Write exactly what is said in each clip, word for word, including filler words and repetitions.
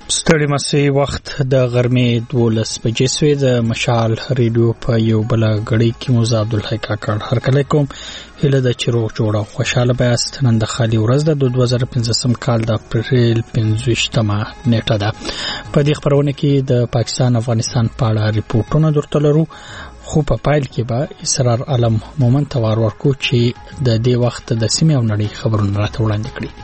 ستړي مسي وخت د غرمې دولس بجې سوې د مشال ریډیو په یو بل غړي کې موږ عبدالحی کاکړ هر کله کوم هله د چیرو جوړه خوشاله بیاست نن د خالي ورځ د دوه زره پنځم کال د اپریل پنځویشتمه نیټه ده په دې خبرونه کې د پاکستان افغانستان په اړه ریپورتونه درته لرو خو په پایل کې به اسرار علم مومن توار ورکو چې د دې وخت د سیمې او نړۍ خبرونه راته وړاندې کړي.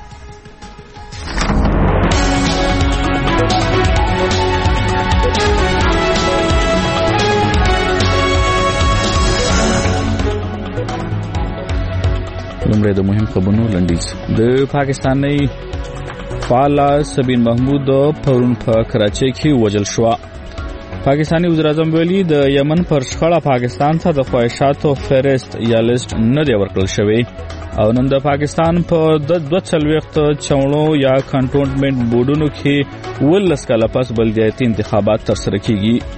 لومړی د مهم خبرونو لنډیز. د پاکستاني فعال سبین محمود پرون په کراچۍ کې وژل شو. پاکستاني وزیر اعظم ویلي د یمن پر شخړه پاکستان ته د خواهشاتو فهرست یا لیست نه دی ورکړل شوی او نن د پاکستان په د دوه څلوېښت چوڼو یا کنټونمنټ بورډونو کې ولس کاله پس بلدیاتي انتخابات ترسره کیږي.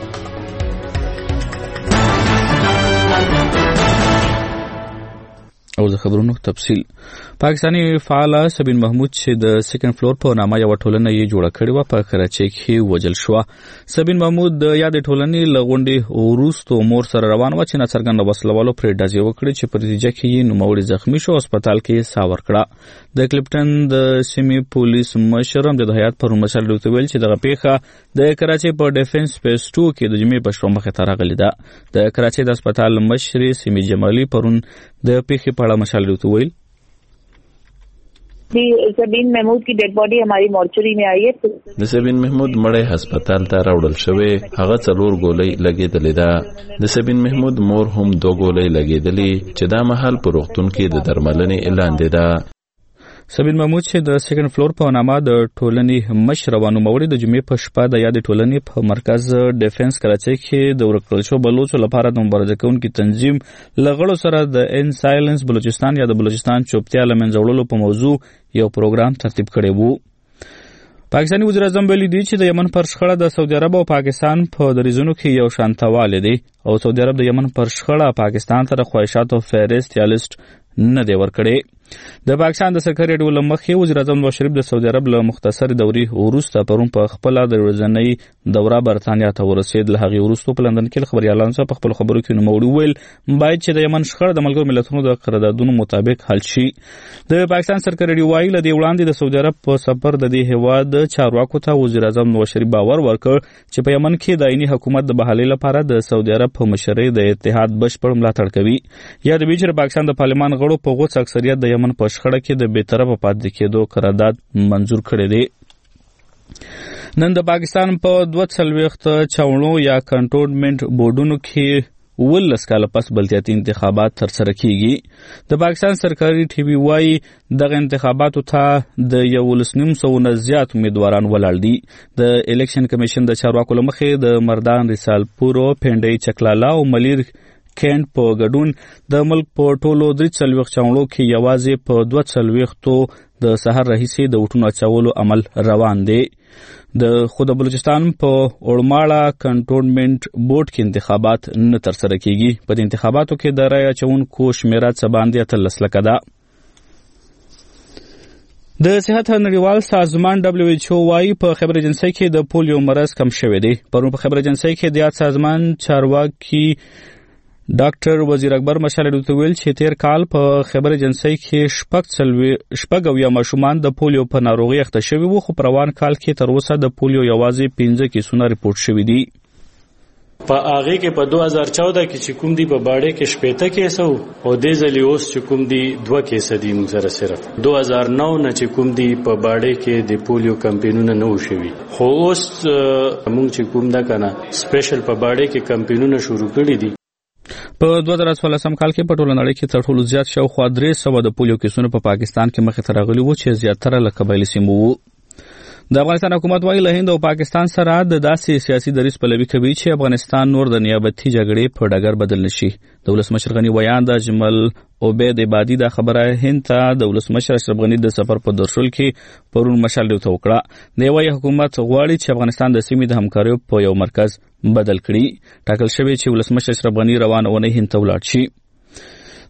او د خبرونو تفصیل. پاکستاني فعال سبین محمود چې د سیکنډ فلور په نامه یو ټولنه یې جوړه کړې و په کراچۍ کې وژل شو. سبین محمود د یاد ټولنې لغونډي وروستو مور سره روان و چې ناڅرګند وسلوالو پرې ډزې وکړې چې په نتیجه کې یې نوموړی زخمی شو او هسپتال کې ساه ورکړه. د کلپټن د سیمې پولیس مشر امجد حیات پر مسل ډوته ویل چې دغه پیښه د کراچۍ په ډیفنس سپیس ټو کې د جمعې په شپه مخې ته راغلې ده. د کراچۍ د هسپتال مشر سیمې جمالي پرون د پیښې په اړه مسل ډوته ویل سبین محمود کی ڈیڈ باڈی ہماری مورچری میں آئی ہے. د سبین محمود مړی هسپتال ته راوړل شوی. هغه څلور ګولۍ لګېدلې ده. د سبین محمود مور هم دوه ګولۍ لګېدلې چې دا مهال په روغتون کې د درملنې لاندې ده. سبین محمود چې د سیکنډ فلور په نامه د ټولنې مشر و نوموړی د جمعې په شپه د یاد ټولنې په مرکز ډیفنس کراچۍ کې د ورکړل شو بلوچو لپاره د مبارزه کوونکي تنظیم لغړو سره د ان سایلنس بلوچستان یا د بلوچستان چوپتیا له منځه وړلو په موضوع یو پروګرام ترتیب کړی وو. پاکستاني وزیر اعظم ویلي دی چې د یمن پر شخړه د سعودي عرب او پاکستان په دریزونو کې یو شانتواله دی او سعودي عرب د یمن پر شخړه پاکستان ته خواهشاتو فهرست یا لیست نه دی ورکړی. د پاکستان د سرکاري ډول مخې وزیر اعظم نواز شریف د سعودي عرب له مختصر دورې وروسته پرون په خپل د ورځنۍ دوره برتانیا ته ورسید. له هغې وروسته په لندن کې خبريالانو سره په خپل خبرو کې نوموړي ویل باید چې د یمن شخړه د ملګرو ملتونو د قراردادونو مطابق حل شي. د پاکستان سرکاري ډیوایي له دې وړاندې د سعودي عرب په سفر د دې هیواد چارواکو ته وزیر اعظم نواز شریف باور ورکړ چې په یمن کې د عیني حکومت د بحالۍ لپاره د سعودي عرب په مشرۍ د اتحاد بشپړ ملاتړ کوي. یا د بیچره پاکستان د پارلمان غړو په غوڅ اکثریت د یمن په شخړه کې د بی‌طرفه پاتې کېدو قرارداد منظور کړی دی. نن د پاکستان په دوه څلوېښت چوڼو یا کنټونمنټ بورډونو کې ولس کاله پس بلدیاتي انتخابات ترسره کیږي. د پاکستان سرکاري ټي وي وايي دغه انتخاباتو ته د یولس نیم سو نه زیات امیدواران ولاړ دي. د الیکشن کمیشن د چارواکو له مخې د مردان رسالپور او پنډۍ چکلالا او ملیر کینټ په ګډون د ملک په ټولو درې څلوېښت چوڼو کې یوازې په دوه څلوېښتو د سحر راهیسې د وټونو اچولو عمل روان دی. د خو د بلوچستان په اورماړه کنټونمنټ بورډ کې انتخابات نه ترسره کیږي. په دې انتخاباتو کې د رایه اچونکو شمیره څه باندې اتلس لکه ده. د صحت نړیوال سازمان دبليو ایچ او وايي په خبر ایجنسۍ کې د پولیو مرض کم شوی دی. پرون په خبر ایجنسۍ کې د یاد سازمان چارواکي ډاکټر وزیر اکبر مشال ډوته ویل چې تیر کال په خبر ایجنسۍ کې شپږ څلوي شپږ او یا ماشومان د پولیو په ناروغي اخته شوي وو خو په روان کال کې تر اوسه د پولیو یوازې پنځه کیسونه ریپورټ شوي دي. په هغه کې په دوه زره چودہ کې چې کوم دی په باډه کې شپېته کیسه او د ځلې اوس چې کوم دی دوه کیسه دي موږ سره صرف دوه زره نو نه چې کوم دی په باډه کې د پولیو کمپینونه نه وشوي خو اوس موږ چې کوم دا کنه سپیشل په باډه کې کمپینونه شروع کړي دي. په دوه زره څوارلسم کال کې په ټوله نړۍ کې تر ټولو زیات شاوخوا درې سوه د پولیو کیسونه په پاکستان کې مخې ته راغلي وو چې زیاتره له قبایلي سیمو وو. د افغانستان حکومت وايي له هند او پاکستان سره د داسې سیاسي دریځ پلوي کوي چې افغانستان نور د نیابتي جګړې په ډګر بدل نشي. د ولسمشر غني ویان د اجمل عبید عبادي د خبره هند ته د ولسمشر اشرف غني د سفر په درشل کې پرون مشال ډوته وکړه. د وايي حکومت غواړي چې افغانستان د سیمې د همکاریو په یو مرکز بدل کړي. ټاکل شوی چې ولسمشر اشرف غني روان اونۍ هند ته ولاړ شي.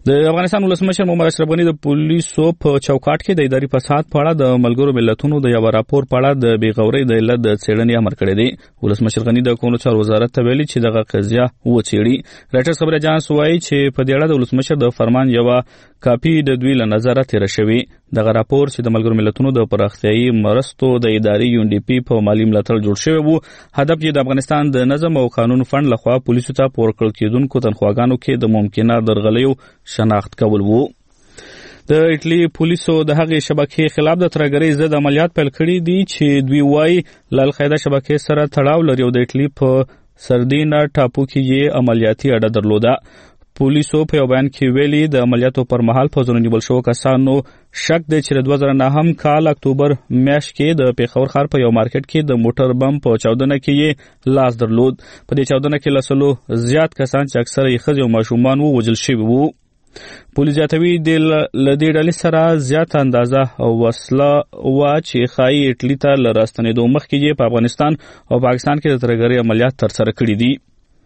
د افغانستان ولسمشر محمد اشرف غني د پولیسو په چوکاټ کې د اداري فساد په اړه د ملګرو ملتونو د یو راپور په اړه د بیغورۍ د علت د څېړنې امر کړی دی. ولسمشر غني د قانون چارو وزارت ته ویلي چې دغه قضیه وڅېړي. رایټرز خبر اژانس وایي چې په دې اړه د ولسمشر د فرمان یو کاپي د دوی له نظره تیر شوی. دغه راپور چې د ملګرو ملتونو د پراختیایي مرستو د ادارې یو ان ډي پی په مالی ملاتړ جوړ شوی وو. هدف یې د افغانستان د نظم او قانون فند لخوا پولیسو ته په ورکړل کېدونکو تنخواګانو کې د ممکنه درغلیو شناخت کول وو. د ایټالي پولیسو د هغې شبکې خلاف د ترهګرۍ ضد عملیات پیل کړي دي چې دوی وایي له القاعده شبکې سره تړاو لري او د ایټالي په سردینا ټاپو کې یې عملیاتي اډه درلوده. پولیسو په یو بیان کې ویلي د عملیاتو پر مهال په ځینو نیول شوو کسانو شک دی چې د دوه زره نهم کال اکتوبر میاشت کې د پیښور ښار په یو مارکیټ کې د موټر بم په چاودنه کې یې لاس درلود. په دې چاودنه کې له سلو زیات کسان چې اکثره یې ښځې او ماشومان وو وژل شوي وو. پولیس زیاتوي د له دې ډلې سره زیاته اندازه وسله وه چې ښایي ایټالي ته له راستنېدو مخکې یې په افغانستان او پاکستان کې د ترهګرۍ عملیات ترسره کړي دي.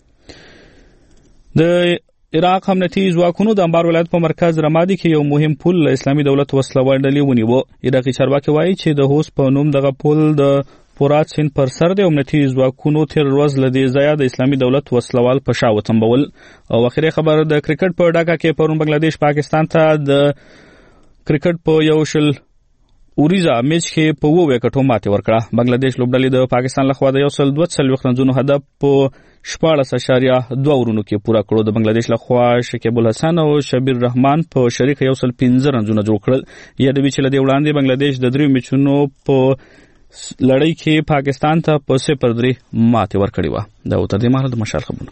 د عراق امنیتي ځواکونو د انبار ولایت په مرکز رمادي کې یو مهم پل له اسلامي دولت وسلوال ډلې ونیوه. عراقي چارواکي وایي چې د هوس په نوم دغه پل د فرات سیند پر سر د امنیتي ځواکونو تیر ورځ له دې ځایه د اسلامي دولت وسلوال په شا وتمبول. او اخري خبر د کرکټ په ډګه کې پرون بنگلاديش پاکستان ته د کرکټ په یو شل اوریزا میچ کې په وو وکټو ماتې ورکړه. بنگلاديش لوبډلې د پاکستان لخوا د یو سل دوه څلوېښت رنزونو هدف په شپاړس اشاریه دوه ورونو کې پوره کړو. د بنگلاديش لخوا شکیب الحسن او شبیر رحمان په شریک یو سل پنځه رنزونه جوړ کړل. یادوي چې له دې وړاندې بنگلاديش د دریو میچونو په لړۍ کې پاکستان ته په صفر درې ماتې ورکړې وه. دا و تر دې مهاله د مشال خبرونه.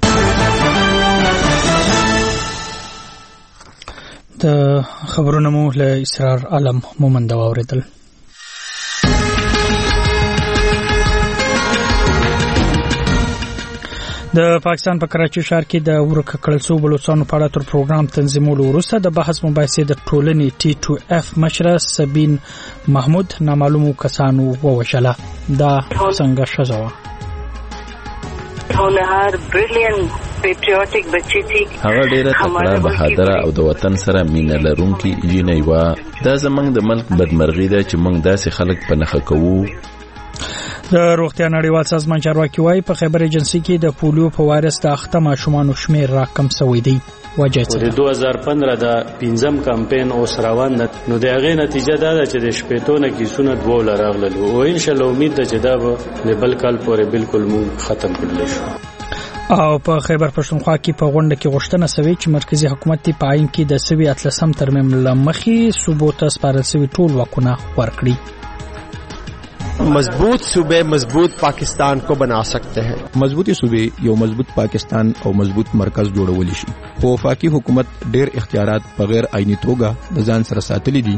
د خبرونو مو له اسرار عالم مومند واوریدل. د پاکستان په کراچي ښار کې د ورک کړل شوو بلوچستانو په اړه تر پروګرام تنظیمولو وروسته د بحث مباحثې د ټولنې ټي ټو اف مشره سبین محمود نامعلومو کسانو ووژله. دا څنګه ښځه وه؟ هنر بریلینټ پیټریوټیک بچی تھی. هغه ډیره تکړه بهادره او د وطن سره مینه لرونکي جینۍ وه. دا زموږ د ملک بدمرغي ده چې موږ داسې خلک په نښه کوو. د روغتیا نړیوال سازمان چارواکي وایي په خیبر ایجنسي کې د پولیو په وایرس د اخته ماشومانو شمیر راکم شوی دی. وجه څه د دوه هزار پنځه د پنځم کمپاین اوس روان ده. نو د هغې نتیجه دا ده چې د شپېتو نه کیسونه دوه راغلل او ان شاء الله امید ده چې دا به د بل کال پورې بالکل مونږ ختم کړلی شو. او په خیبر پښتونخوا کې په غونډه کې غوښتنه شوې چې مرکزی حکومت په عین کې د سوي اتلسم ترمیم لمخې صوبو ته سپارل شوي ټول واکونه ورکړي. मजबूत सूबे मजबूत पाकिस्तान को बना सकते हैं. मजबूती सूबे यो मजबूत पाकिस्तान او مضبوط مرکز جوړولی شي. خو وفاقي حکومت ډېر اختیارات بغیر عیني توګه د ځان سره ساتلي دي.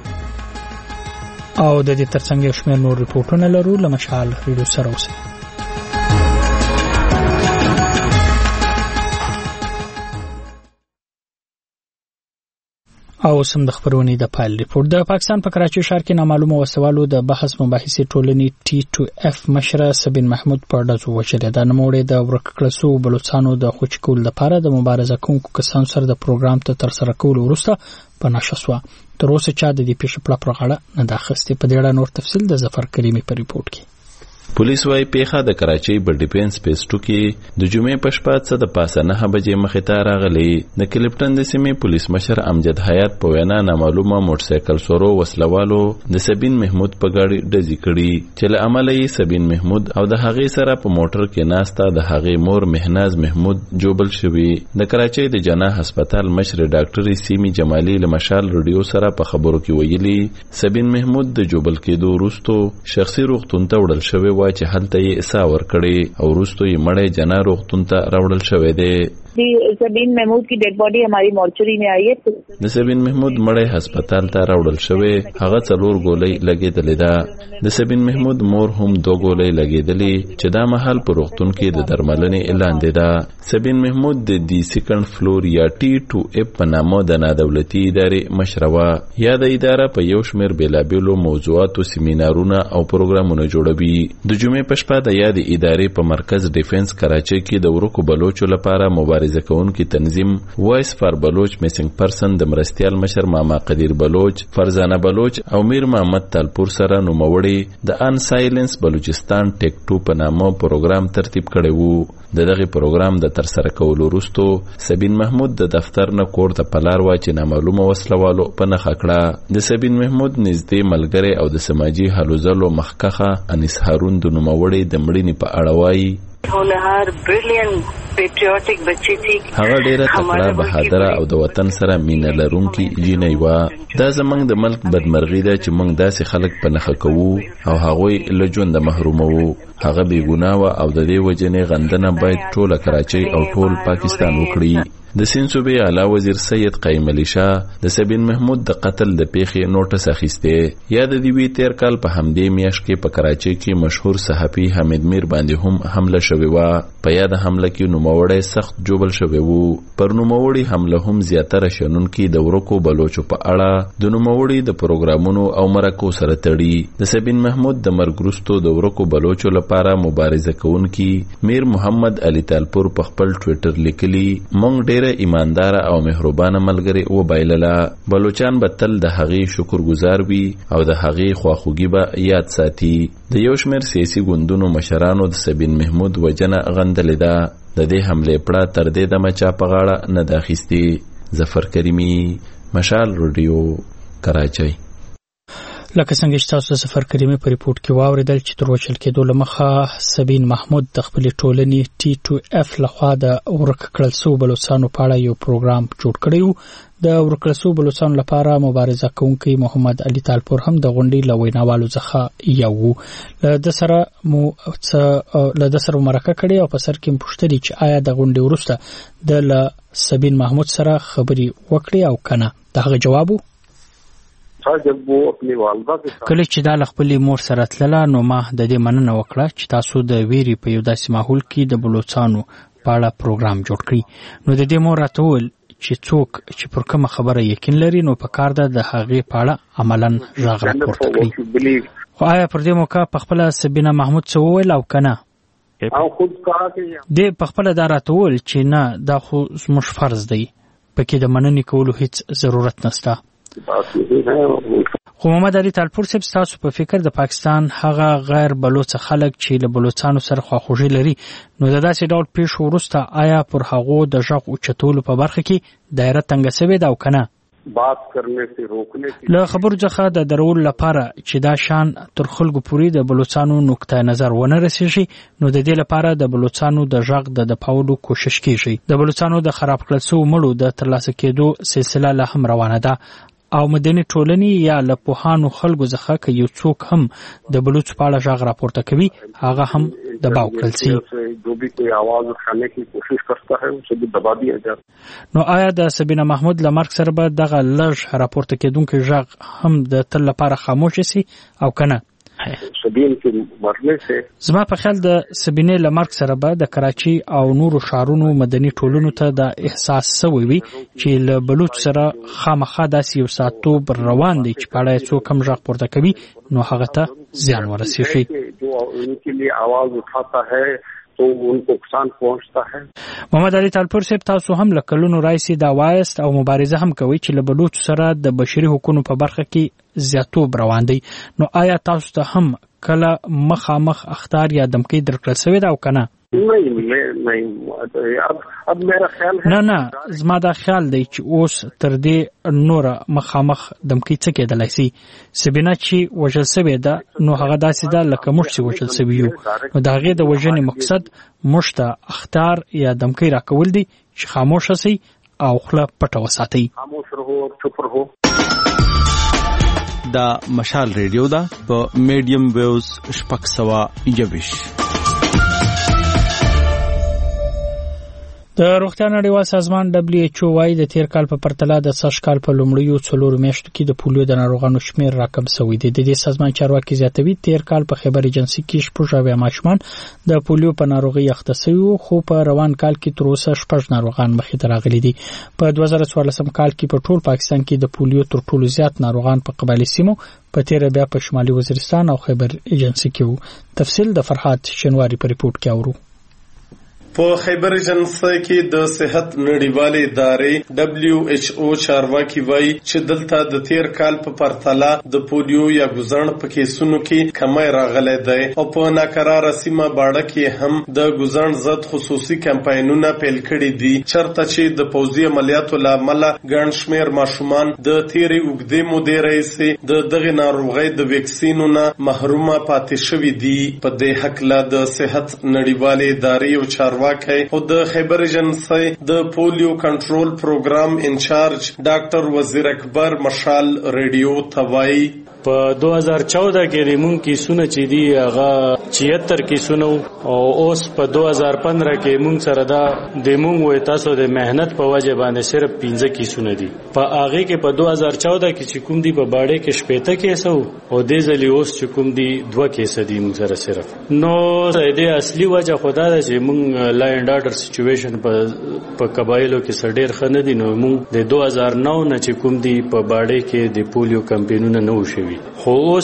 او د دې ترڅنګ یو شمېر نور ریپورتونه لرو. له مشال ریډیو سره اوسئ. او سم د خبرونې د پایل ریپورت. د پاکستان په کراچي ښار کې نامعلومه وسوالو د بحث مباحثې ټولنې ټي ټو اف مشره سبین محمود په ډزو وژلې. دا نوموړی د ورک کړل شوو بلوچستانو د خوچ کولو لپاره د مبارزه کوونکو کسانو سره د پروګرام ته ترسره کولو وروسته په نښه شوه. تر اوسه چا د دې پیښې په اړه نه ده اخیستې. په دې اړه نور تفصیل د ظفر کریمي په ریپورت کې. پولیس وايي پیښه د کراچۍ په ډیفنس پېسټو کې د جمعې په شپه څه د پاسه نه بجې مخې ته راغلی. د کلیپټن د سیمې پولیس مشر امجد حیات په وینا نامعلومه موټرسایکل سورو وسلوالو د سبین محمود په ګاډي ډزې کړي چې له امله یې سبین محمود او د هغې سره په موټر کې ناسته د هغې مور مهناز محمود جوبل شوي. د کراچۍ د جناح هسپتال مشر ډاکټر سیمی جمالي له مشال رادیو سره په خبرو کې ویلي سبین محمود د جوبل کېدو وروسته شخصي روغتون ته وړل شوی و چې هلته یې اسا ورکړي او وروسته یې مړی جناح روغتون ته راوړل شوی دی. سبین محمود کی ڈیڈ باڈی ہماری مورچری میں آئی ہے. د سبین محمود مړی هسپتال ته راوړل شوی. هغه څلور ګولۍ لګېدلې ده. د سبین محمود مور هم دو ګولۍ لګېدلې چې دا مهال په روغتون کې د درملنې اعلان دی ده. سبین محمود د دی سیکنډ فلور یا ټي ټو اف په نامه د نادولتي ادارې مشره وه. یا د اداره په یو شمېر بېلابېلو موضوعاتو سیمینارونه او پروګرامونه جوړوي. د جمعې په شپه د یادې ادارې په مرکز ډیفنس کراچۍ کې د ورکو بلوچو لپاره مبارزه کوونکي تنظیم وایس فار بلوچ میسنګ پرسن د مرستیال مشر ماما قدیر بلوچ، فرزانه بلوچ او میر محمد تالپور سره نوموړي د ان سایلنس بلوچستان ټیک ټو په نامه پروګرام ترتیب کړی وو. د دغه پروګرام د ترسره کولو وروسته سبین محمود د دفتر نه کور ته په لار وا چې نامعلومه وسلوالو په نښه کړه. د سبین محمود نږدې ملګری او د سماجي هلو ځلو مخکخه انیس هارون د نوموړي د مړینې په اړه وایي هنر بریلیانت پیټریوټیک بچی تھی. هغه ډیره تکړه، بهادره او د وطن سره مینه لرونکي جینۍ وه. دا زموږ د ملک بدمرغي ده چې موږ داسې خلک په نښه کوو او هغوی له ژونده محروموو. هغه بې ګناه وه او د دې وجنې غندنه باید ټوله کراچۍ او ټول پاکستان وکړي. د سیند صوبې اعلی وزیر سید قیم علي شاه د سبین محمود د قتل د پیښې نوټس اخیسته. یا د دې تیر کال په همدې میاشت کې په کراچۍ کې مشهور صحافي حمید میر باندې هم حمله شوې وه. په یاد حمله کې نوموړی سخت جوبل شوی وو. پر نوموړي حمله هم زیاتره شنونکي د ورکو بلوچو په اړه د نوموړي د پروګرامونو او مرکو سره تړي. د سبین محمود د مرګ وروسته د ورکو بلوچو لپاره مبارزه کوونکي میر محمد علي تالپور په خپل ټویټر لیکلي مونږ ډېر ایماندار او مهربانه ملګری و بایلله. بلوچان به تل د هغې شکر گزار وي او د هغې خواخوږي به یاد ساتي. د یو شمېر سیاسي ګوندونو مشرانو د سبین محمود وجنه غندلې ده. د دې حملې پړه تر دې دمه چا په غاړه نه ده اخیستې. ظفر کریمي، مشال رادیو، کراچۍ. لکه څنګه چې تاسو د سفر کریمه په ریپورت کې واوریدل چې تر وچل کېدو لمخه سبین محمود د خپل ټولنې ټي ټو اف لخوا د ورک کړل سو بلوچستانو په اړه یو پروګرام جوړ کړی و. د ورک کړل سو بلوچستان لپاره مبارزه کوونکی محمد علي تالپور هم د غونډې له ویناوالو څخه یو و. له د سره مو له د سره مرکه کړې او په سر کې پوښتنه چې آیا د غونډې وروسته د ل سبین محمود سره خبري وکړي او کنه. دغه جواب کله چې دا خپل مور سره تلله نو ما د دې مننه وکړه چې تاسو د ویری په یو داسې ماحول کې د بلوچستانو په اړه پروګرام جوړ کړی. نو د دې مور راته وویل چې څوک چې پر کومه خبره یقین لري نو په کار ده د هغې په اړه عملاً غږ راپورته کړي. خو آیا پر دې موقع په خپله سبینه محمود څه وویل او که نه؟ دې په خپله دا راته وویل چې نه دا خو زموږ فرض دی، پکې د مننې کولو هیڅ ضرورت نشته. خو محمد علي تالپور صاحب ستاسو په فکر د پاکستان هغه غیر بلوچ خلک چې له بلوچستانو سره خواخوږي لري نو د داسې ډول پیښو وروسته آیا پر هغو د غږ اوچتولو په برخه کې دایره تنګه سوې ده او که نه؟ له خبرو څخه د درولو لپاره چې دا شان تر خلکو پورې د بلوچستانو نقطه نظر ونه رسیږي نو د دې لپاره د بلوچستانو د غږ د دپاولو کوشش کیږي. د بلوچستانو د خراب کړل سوو مړو د ترلاسه کېدو سلسله لا هم روانه ده او مدني ټولنې یا له پوهانو خلکو څخه که یو څوک هم د بلوچ په اړه غږ راپورته کوي هغه هم دباو کړل سي. نو آیا د سبینه محمود له مرګ سره به دغه لږ راپورته کېدونکی غږ هم د تل لپاره خاموش سي او که نه؟ زما په خیال د سبینې له مرګ سره به د کراچۍ او نورو ښارونو مدني ټولنو ته دا احساس سوی وي چې له بلوچ سره خامخا داسې یو ساعتوب روان دی چې په اړه یې څوک هم غږ پورته کوي نو هغه ته زیان ورسېږي. تو ان کو نقصان پہنچتا ہے. محمد علي تالپور صاحب تاسو هم له کلونو راځي دا وایست او مبارزه هم کوي چې له بلوچ سره د بشري حقوقو په برخه کې زیاتوب روان دی نو آیا تاسو ته هم کله مخامخ اخطار یا دمکی درکړل شوی دا او کنه؟ نه نه زما دا خیال دی چې اوس تر دې نور مخامخ دمکی څه کېدلی سي. سبینه چې وژل شوې ده نو هغه داسې ده لکه موږ چې وژل شوي یو نو د هغې د وژنې مقصد موږ ته اخطار یا دمکی راکول دي چې خاموشه سي او خوله پټه وساتئ. دا مشال ریډیو ده په میډیم ویوز شپږ سوه یویش. د روغتیا نړیوال سازمان دبليو ایچ او وايي د تیر کال په پرتله د سږ کال په لومړیو څلورو میاشتو کې د پولیو د ناروغانو شمېر راکم شوی دی. د دې سازمان چارواکي زیاتوي تیر کال په خیبر ایجنسي کې شپږ اویا ماشومان د پولیو په ناروغي اخته شوي، خو په روان کال کې تر اوسه شپږ ناروغان مخې ته راغلي دي. په دوه زره څوارلسم کال کې په ټول پاکستان کې د پولیو تر ټولو زیات ناروغان په قبایلی سیمو په تیر بیا په شمالي وزیرستان او خیبر ایجنسي کې وو. تفصیل د فرحات شنواری په ریپورت کې اورو. په خیبر ایجنسي کې د صحت نړیوالې ادارې دبليو ایچ او چارواکي وایي چې دلته د تیر کال په پرتله د پولیو یا ګوزڼ په کیسونو کې کمی راغلی دی او په ناقراره سیمه باړه کې هم د ګوزڼ ضد خصوصي کمپاینونه پیل کړي دي، چرته چې د پوځي عملیاتو له امله ګڼ شمېر ماشومان د تیرې اوږدې مودې راهیسې د دغې ناروغۍ د ویکسینو نه محرومه پاتې شوي دي. په دې هکله د صحت نړیوالې ادارې او چارواکي او د خیبر ایجنسي د پولیو کنټرول پروګرام انچارج ډاکټر وزیر اکبر مشال ریډیو توای په دوه هزار چودہ کې موږ کیسونه چې دی هغه چوهتر کیسونه او اوس په دوه هزار پندرہ کې موږ سره دا د موږ وې تاسو د مهنت په وجه باندې صرف پنځه کیسونه دي. په هغه کې په دوه هزار چودہ کې چې کوم دی په باړې کې شپږ کیسه او د ځلی اوس چې کوم دی دوه کیسه دي موږ سره صرف. نو د اصلي وجه خدا ده چې موږ لا اینډ آرډر سچويشن په په قبایلو کې سړیر خنه دي. نو موږ د دوه هزار نو نه چې کوم دی په باړې کې د پولیو کمپاینونه نه وشوي، خو اوس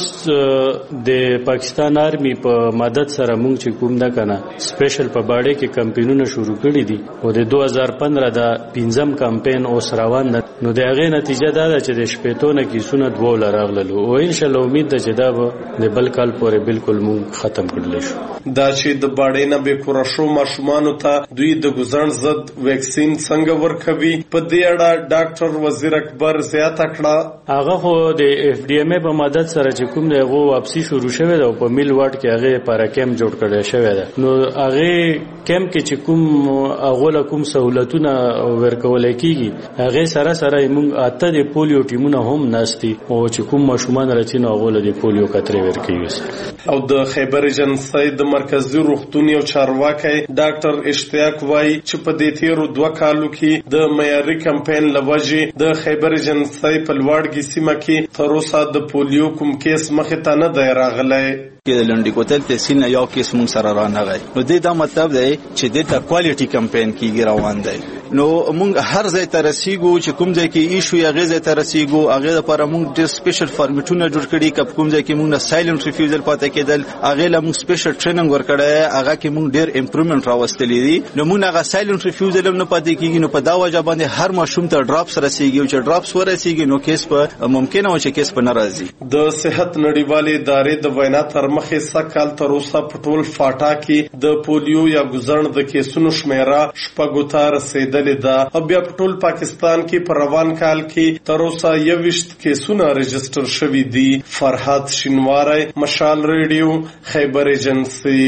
د پاکستان آرمی په مدد سره موږ چې کوم دا کنه سپیشل په باړې کې کمپاینونه شروع کړي دي او د دوه هزار پندرہ دا پنځم کمپاین اوس روان ده. نو د هغې نتیجه دا ده چې د شپېتو نه کیسونه دوه لراغلل او ان شاء الله امید ده چې دا به د بل کال پورې بالکل موږ ختم کړلی شو. دا چې د باړې نه بې کوره شو ماشومانو ته دوی د ګوزڼ ضد ویکسین څنګه ورکوي، په دې اړه ډاکټر وزیر اکبر زیاته کړه. هغه خو د اف ډي ایم ای په مدد سره چې کوم دی هغه واپسی شروع شوی ده او په میل واټ کې هغه لپاره کیمپ جوړ کړی شوی ده. نو هغه کیمپ کې چې کوم هغه له کوم سہولتونه ورکول کیږي هغه سره سره موږ اته د پولیو ټیمونه هم ناشتي او چې کوم ماشومان راځي نو هغه له پولیو کترې ورکوي. او د خیبر ایجنسي د مرکزی روغتون یو چارواکي ډاکټر اشتیاق وایي چې په دې تیرو دوه کالو کې د معیاري کمپاین لوجه د خیبر ایجنسي په لوړګي سیمه کې تر اوسه د پولیو کوم کیس مخه ته نه دی راغلی. کې د لنډی کوتل تحصیل نه یو کیس مونږ سره رانغی. نو دې دا مطلب دی چې د کوالټي کمپاین کیږي روان دی. نو مونږ هر ځای ته رسیږو چې کوم ځای کې ایشو یا غیر ځای ته رسیږو هغه لپاره مونږ د سپیشل فارمیټونه جوړ کړي. کپ کوم ځای کې مونږ نه سایلنت ریفیوزل پاتې کېدل هغه له مونږ سپیشل ټریننګ ورکړی، هغه کې مونږ ډیر امپروومنت راوستلې دي. نو مونږ هغه سایلنت ریفیوزل هم نه پاتې کېږي. نو په دا وجه باندې هر ماشوم ته ډراپس رسیږي او چې ډراپس ورسیږي نو کیس په ممکنه و چې کیس په ناراضي. د صحت نړیوالې ادارې د وینا تر مخې سکهال تر اوسه په ټول فاټا کې د پولیو یا ګوزڼ د کیسونو شمیره شپږو ته رسیدلې ده او بیا په ټول پاکستان کې په روان کال کې تر اوسه یوویشت کیسونه رجسټر شوي دي. فرحات شینواری، مشال ریډیو، خیبر ایجنسي.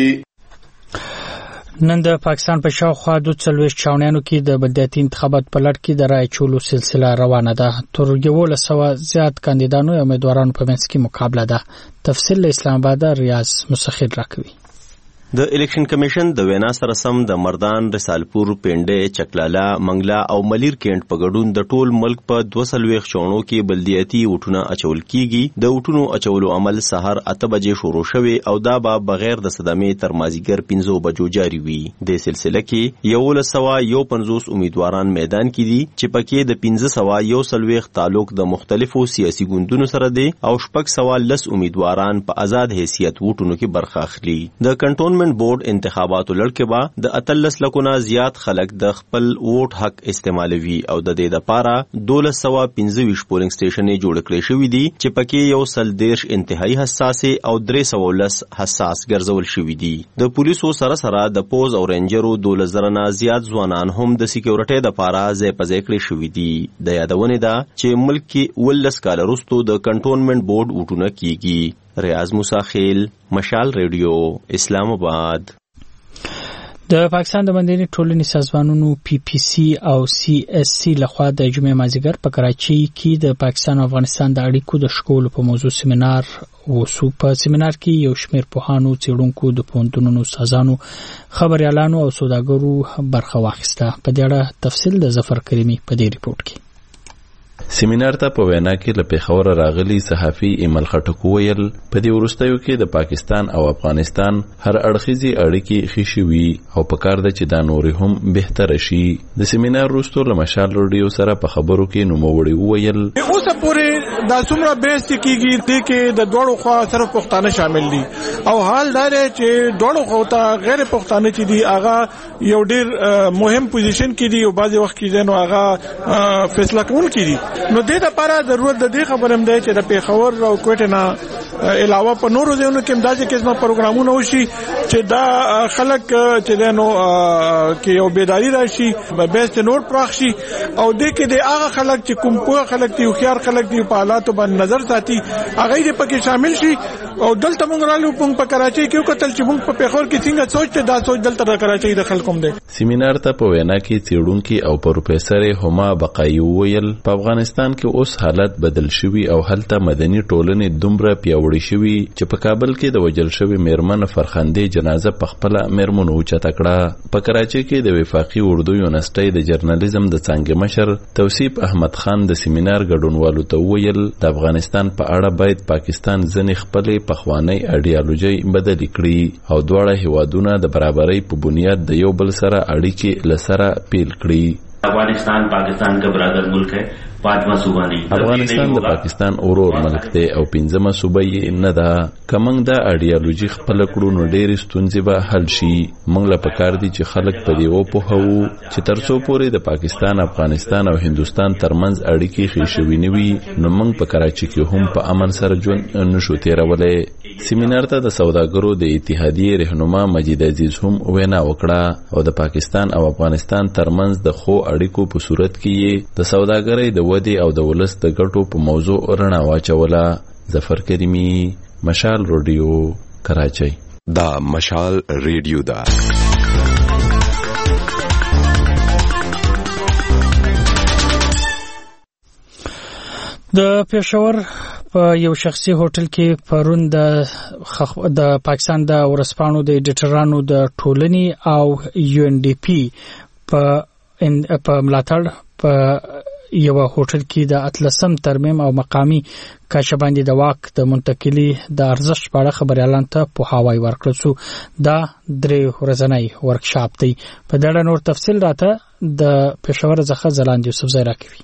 نن د پاکستان په شاوخوا دوه څلوېښت چاونیانو کې د بلدیاتي انتخابات په لړ کې د رای چولو سلسله روانه ده. تر یولس سوه زیات کاندیدانو او امیدوارانو په منځ کې مقابله ده. تفصیل له اسلام آباد ریاض مسخر راکوي. د الیکشن کمیشن د وینا سره سم د مردان، رسالپور، پنډه، چکلالا، منګلا او ملیر کینټ په ګډون د ټول ملک په دوه څلوېښت چاونو کې بلدیاتي وټونه اچول کیږي. د وټونو اچولو عمل سهار اته بجې شروع شوی او دا به بغیر د صدمې تر مازیګر پنځو بجو جاری وي. د سلسله کې یولس سوه یو پنځوس امیدواران میدان کې دي چې پکې د پنځه سوه یو څلوېښت تعلق د مختلفو سیاسي ګوندونو سره دي او شپږ سوه لس امیدواران په آزاد حیثیت وټونو کې برخه اخلي. د کنټرول بورډ انتخاباتو لړ کې به د اتلس لکونه زیات خلک د خپل ووټ حق استعمالوي او د دې لپاره دولس سوه پنځه ویشت پولینګ سټیشنې جوړ کړی شوي دي چې پکې یو سل دیرش انتهایی حساسې او درې سوه لس حساس ګرځول شوي دي. د پولیسو سره سره د پوز او رینجرو دولس زره نه زیات ځوانان هم د سکیورټۍ دپاره ځای په ځای کړی شوي دي. د یادونې ده چې ملک کې اوولس کاله وروسته د کنټونمنټ بورډ وټونه کیږي. ریاض موسی خیل، مشال ریډیو، اسلام آباد. د پاکستان د مدني ټولنې سازمانونو پی پی سی او سی اس سی لخوا د جمعې مازیګر په کراچۍ کې د پاکستان او افغانستان د اړیکو د شکولو په موضوع سیمینار وسو. په سیمینار کې یو شمېر پوهانو، څېړونکو، د پوهنتونونو استادانو، خبريالانو او سوداګرو برخه واخیسته. په دې اړه تفصیل د ظفر کریمي په دې ریپورت کې. سیمینار ته په وینا کې له پیښور راغلي صحافي ایمل خټک ویل په دې ورستیو کې د پاکستان او افغانستان هر اړخیزي اړیکې ښې شوي او په کار ده چې دا نورې هم بهتر شي. د سیمینار وروسته له مشال رادیو سره په خبرو کې نوموړي ویل اوسه پورې دا څومره بحث کېږي دې کې د دوړو خوا صرف پښتانه شامل دي او حال دا دی چې دوړو خوا ته غیر پښتانه چې دي هغه یو ډېر مهم پوزیشن کې دي او بعضې وخت کې نو هغه فیصله کوونکي دي. نو دې لپاره ضرورت د دې خبرې هم دی چې د پیښور او کوټې نه علاوه په نورو ځایونو کې هم داسې قسمه پروګرامونه وشي چې دا خلک چې دی نو کې یو بیداري راشي، بحث نور پراخ شي او دې کې د هغه خلک چې کوم پوه خلک دي، هوښیار خلک دي، په حالاتو باندې نظر ساتي، هغه یې پکې شامل شي. او دلته موږ رالو په کراچۍ کې وکتل چې موږ په پیښور کې څنګه سوچ ته دا سوچ دلته د کراچۍ د خلکو هم دی. سیمینار ته په وینا کې څېړونکي او پروفیسور هما بقایي ویل په افغانستان کې اوس حالت بدل شوی او هلته مدني ټولنې دومره پیاوړې شوی چې په کابل کې د وجل شوی میرمن فرخندې جنازه په خپل میرمن اوچته کړه. په کراچۍ کې د وفاقي اردو یونیورسيټي د جرنالیزم د څانګې مشر توصیف احمد خان د سیمینار ګډونوالو ته ویل د افغانستان په اړه باید پاکستان ځنې خپلې پخوانی ایډیالوژي بدل کړي او دواړه هیوادونه د برابرۍ په بنیاد د یو بل سره اړیکې لسره پیل کړي. افغانستان پاکستان کا برادر ملک ہے، پانچواں صوبہ نہیں. افغانستان د پاکستان اورور ملک دی او پنځمه صوبه یې نه ده. کمنګ دا ایډیالوژي خپل کړو نو ډېرې ستونزې به حل شي. موږ له پکار دي چې خلک په دې وپوهوو چې تر څو پورې د پاکستان، افغانستان او هندوستان ترمنځ اړیکې ښې شوې نه وي نو موږ په کراچۍ کې هم په امن سره ژوند نشو تېرولی. سیمینار ته د سوداګرو د اتحادیې رهنما مجید عزیز هم وینا وکړه او د پاکستان او افغانستان ترمنځ د خو اړیکو په صورت کې یې د سوداګرۍ د ودې او د ولس د ګټو په موضوع رڼا واچوله. ظفر کریمي، مشال رادیو، کراچۍ. دا مشال رادیو دا د پېښور په یو شخصي هوټل کې پرون د د پاکستان د ورسپانو د ایډیټرانو د ټولنې او یو ان ډي پی په په ملاتړ په یو هوټل کې د اتلسم ترمیم او مقامی کاشه باندې د واک د منتقلی د ارزښت په اړه خبريالان ته پوهاوی ورکړل شو. دا درې ورځنی ورکشاپ دی. په دا ډول نور تفصیل راته د پېښور څخه زلاند یوسف زای راکوي.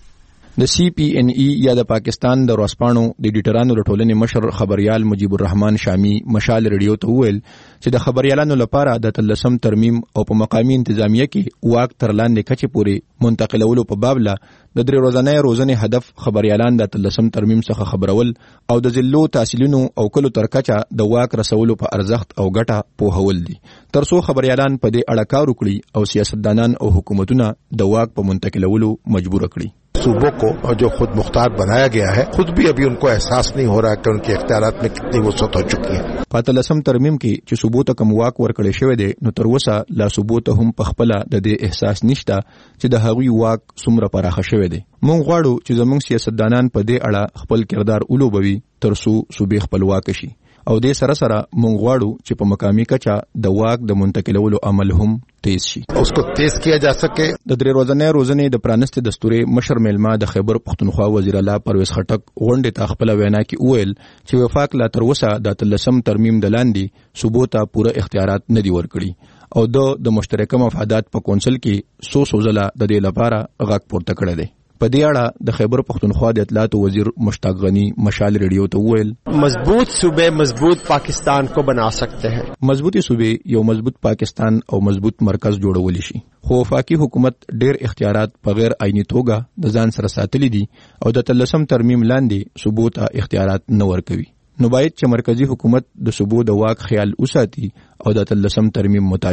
د سی پی ان ای یا د پاکستان د ورسپانو د ایډیټرانو د ټولنې مشر خبريال مجيب الرحمن شامي مشال رادیو ته ویل چې د خبريالانو لپاره د تلسم ترمیم او په مقامی انتظامیه کې واک تر لاندې کچې پورې منتقلولو په باب له د درې ورځنۍ روزنې هدف خبريالان د تلسم ترمیم څخه خبرول او د ضلعو تحصیلونو او کلو تر کچه د واک رسولو په ارزښت او ګټه پوهول دي ترڅو خبريالان په دې اړه کار وکړي او سیاستدانان او حکومتونه د واک په منتقلولو مجبور کړي. सूबों को जो खुद मुख्तार बनाया गया है खुद भी अभी उनको एहसास नहीं हो रहा कि उनके इख्तियारात में कितनी वसअत हो चुकी है. په تلسم ترمیم کې چې صوبو ته کوم واک ورکړی شوی دی نو تر اوسه لا صوبو ته هم په خپله د دې احساس نشته چې د هغوی واک څومره پراخه شوی دی. موږ غواړو چې زموږ سیاستدانان په دې اړه خپل کردار ولوبوي ترڅو صوبې خپلواک شي او دې سره سره موږ غواړو چې په مقامی کچه د واک د منتقلولو عمل هم تیز شي. उसको तेज किया जा सके. د درې ورځې روزنې د پرانستې دستورې مشر میلما د خیبر پختونخوا وزیر اعلی پرویز خټک غونډې ته خپل وینا کې وویل چې وفاق لا تر اوسه د تلسم ترمیم د لاندې صوبو ته پوره اختیارات نه دي ورکړي او د مشترکه مفادات په کونسل کې سو سوزله د دې لپاره غږ پورته کړی دی. په دې اړه د خیبر پختونخوا د اطلاعات وزیر مشتاق غنی مشال رادیو ته وویل مضبوط صوبے مضبوط پاکستان کو بنا سکتے ہیں. مضبوطی صوبې یو مضبوط پاکستان او مضبوط مرکز جوړولی شي خو وفاقي حکومت ډېر اختیارات په غیر عیني توګه د ځان سره ساتلي دي او د تلسم ترمیم لاندې صوبو ته اختیارات نه ورکوي. نو باید چې مرکزی حکومت د صوبو د واک خیال وساتي او د تلسم ترمیم مطابق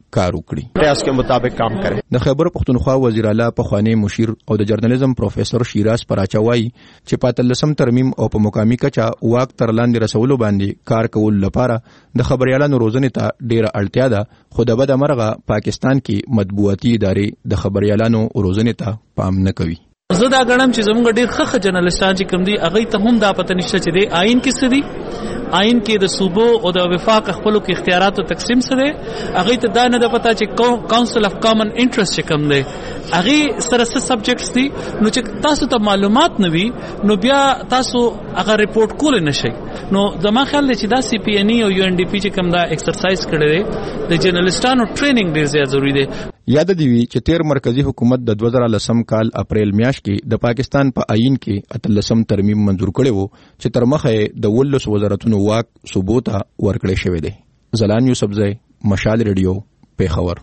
کار وکړي. ریاض کے مطابق کام کرے. د خیبر پختونخوا وزیر اعلی پخوانی مشیر او د جرنالیزم پروفیسور شیراز پراچوي چې په اتلسم ترمیم او په مقامی کچا واک تر لاندې رسولو باندې کار کول لپاره د خبريالانو روزنې ته ډیره اړتیا ده، خو د بده مرغه پاکستان کې مطبوعاتي ادارې د خبريالانو روزنې ته پام نه کوي. زه دا غړم چې زموږ ډیر ښه جرنالستان چې کوم دي هغه ته هم دا پته نشته چې د آئین کې څه دي، آئین کې د صوبو او د وفاق خپلو کې اختیاراتو تقسیم څه دی، هغه ته دا نه ده پته چې کونسل اف کامن انټرست چې کوم دی هغه سره څه سبجیکټس دي، نو چې تاسو ته معلومات نه وي نو بیا تاسو هغه ریپورت کول نه شئ. نو زما خیال دی چې دا سی پی ان ای او یو ان ډی پی چې کوم دا ایکسرسایز کړی دی د جرنالستانو ټریننګ ډیر زیات ضروری دی. یاد دی وی چې تیر مرکزی حکومت د دوه زره لسم کال اپریل میاشت کې د پاکستان په آئین کې اتلسم ترمیم منظور کړی وو چې تر مخه د ولس وزارتونو واک صوبو ته ورکړی شوی دی. زلان یوسفزئی، مشال ریډیو، پیښور.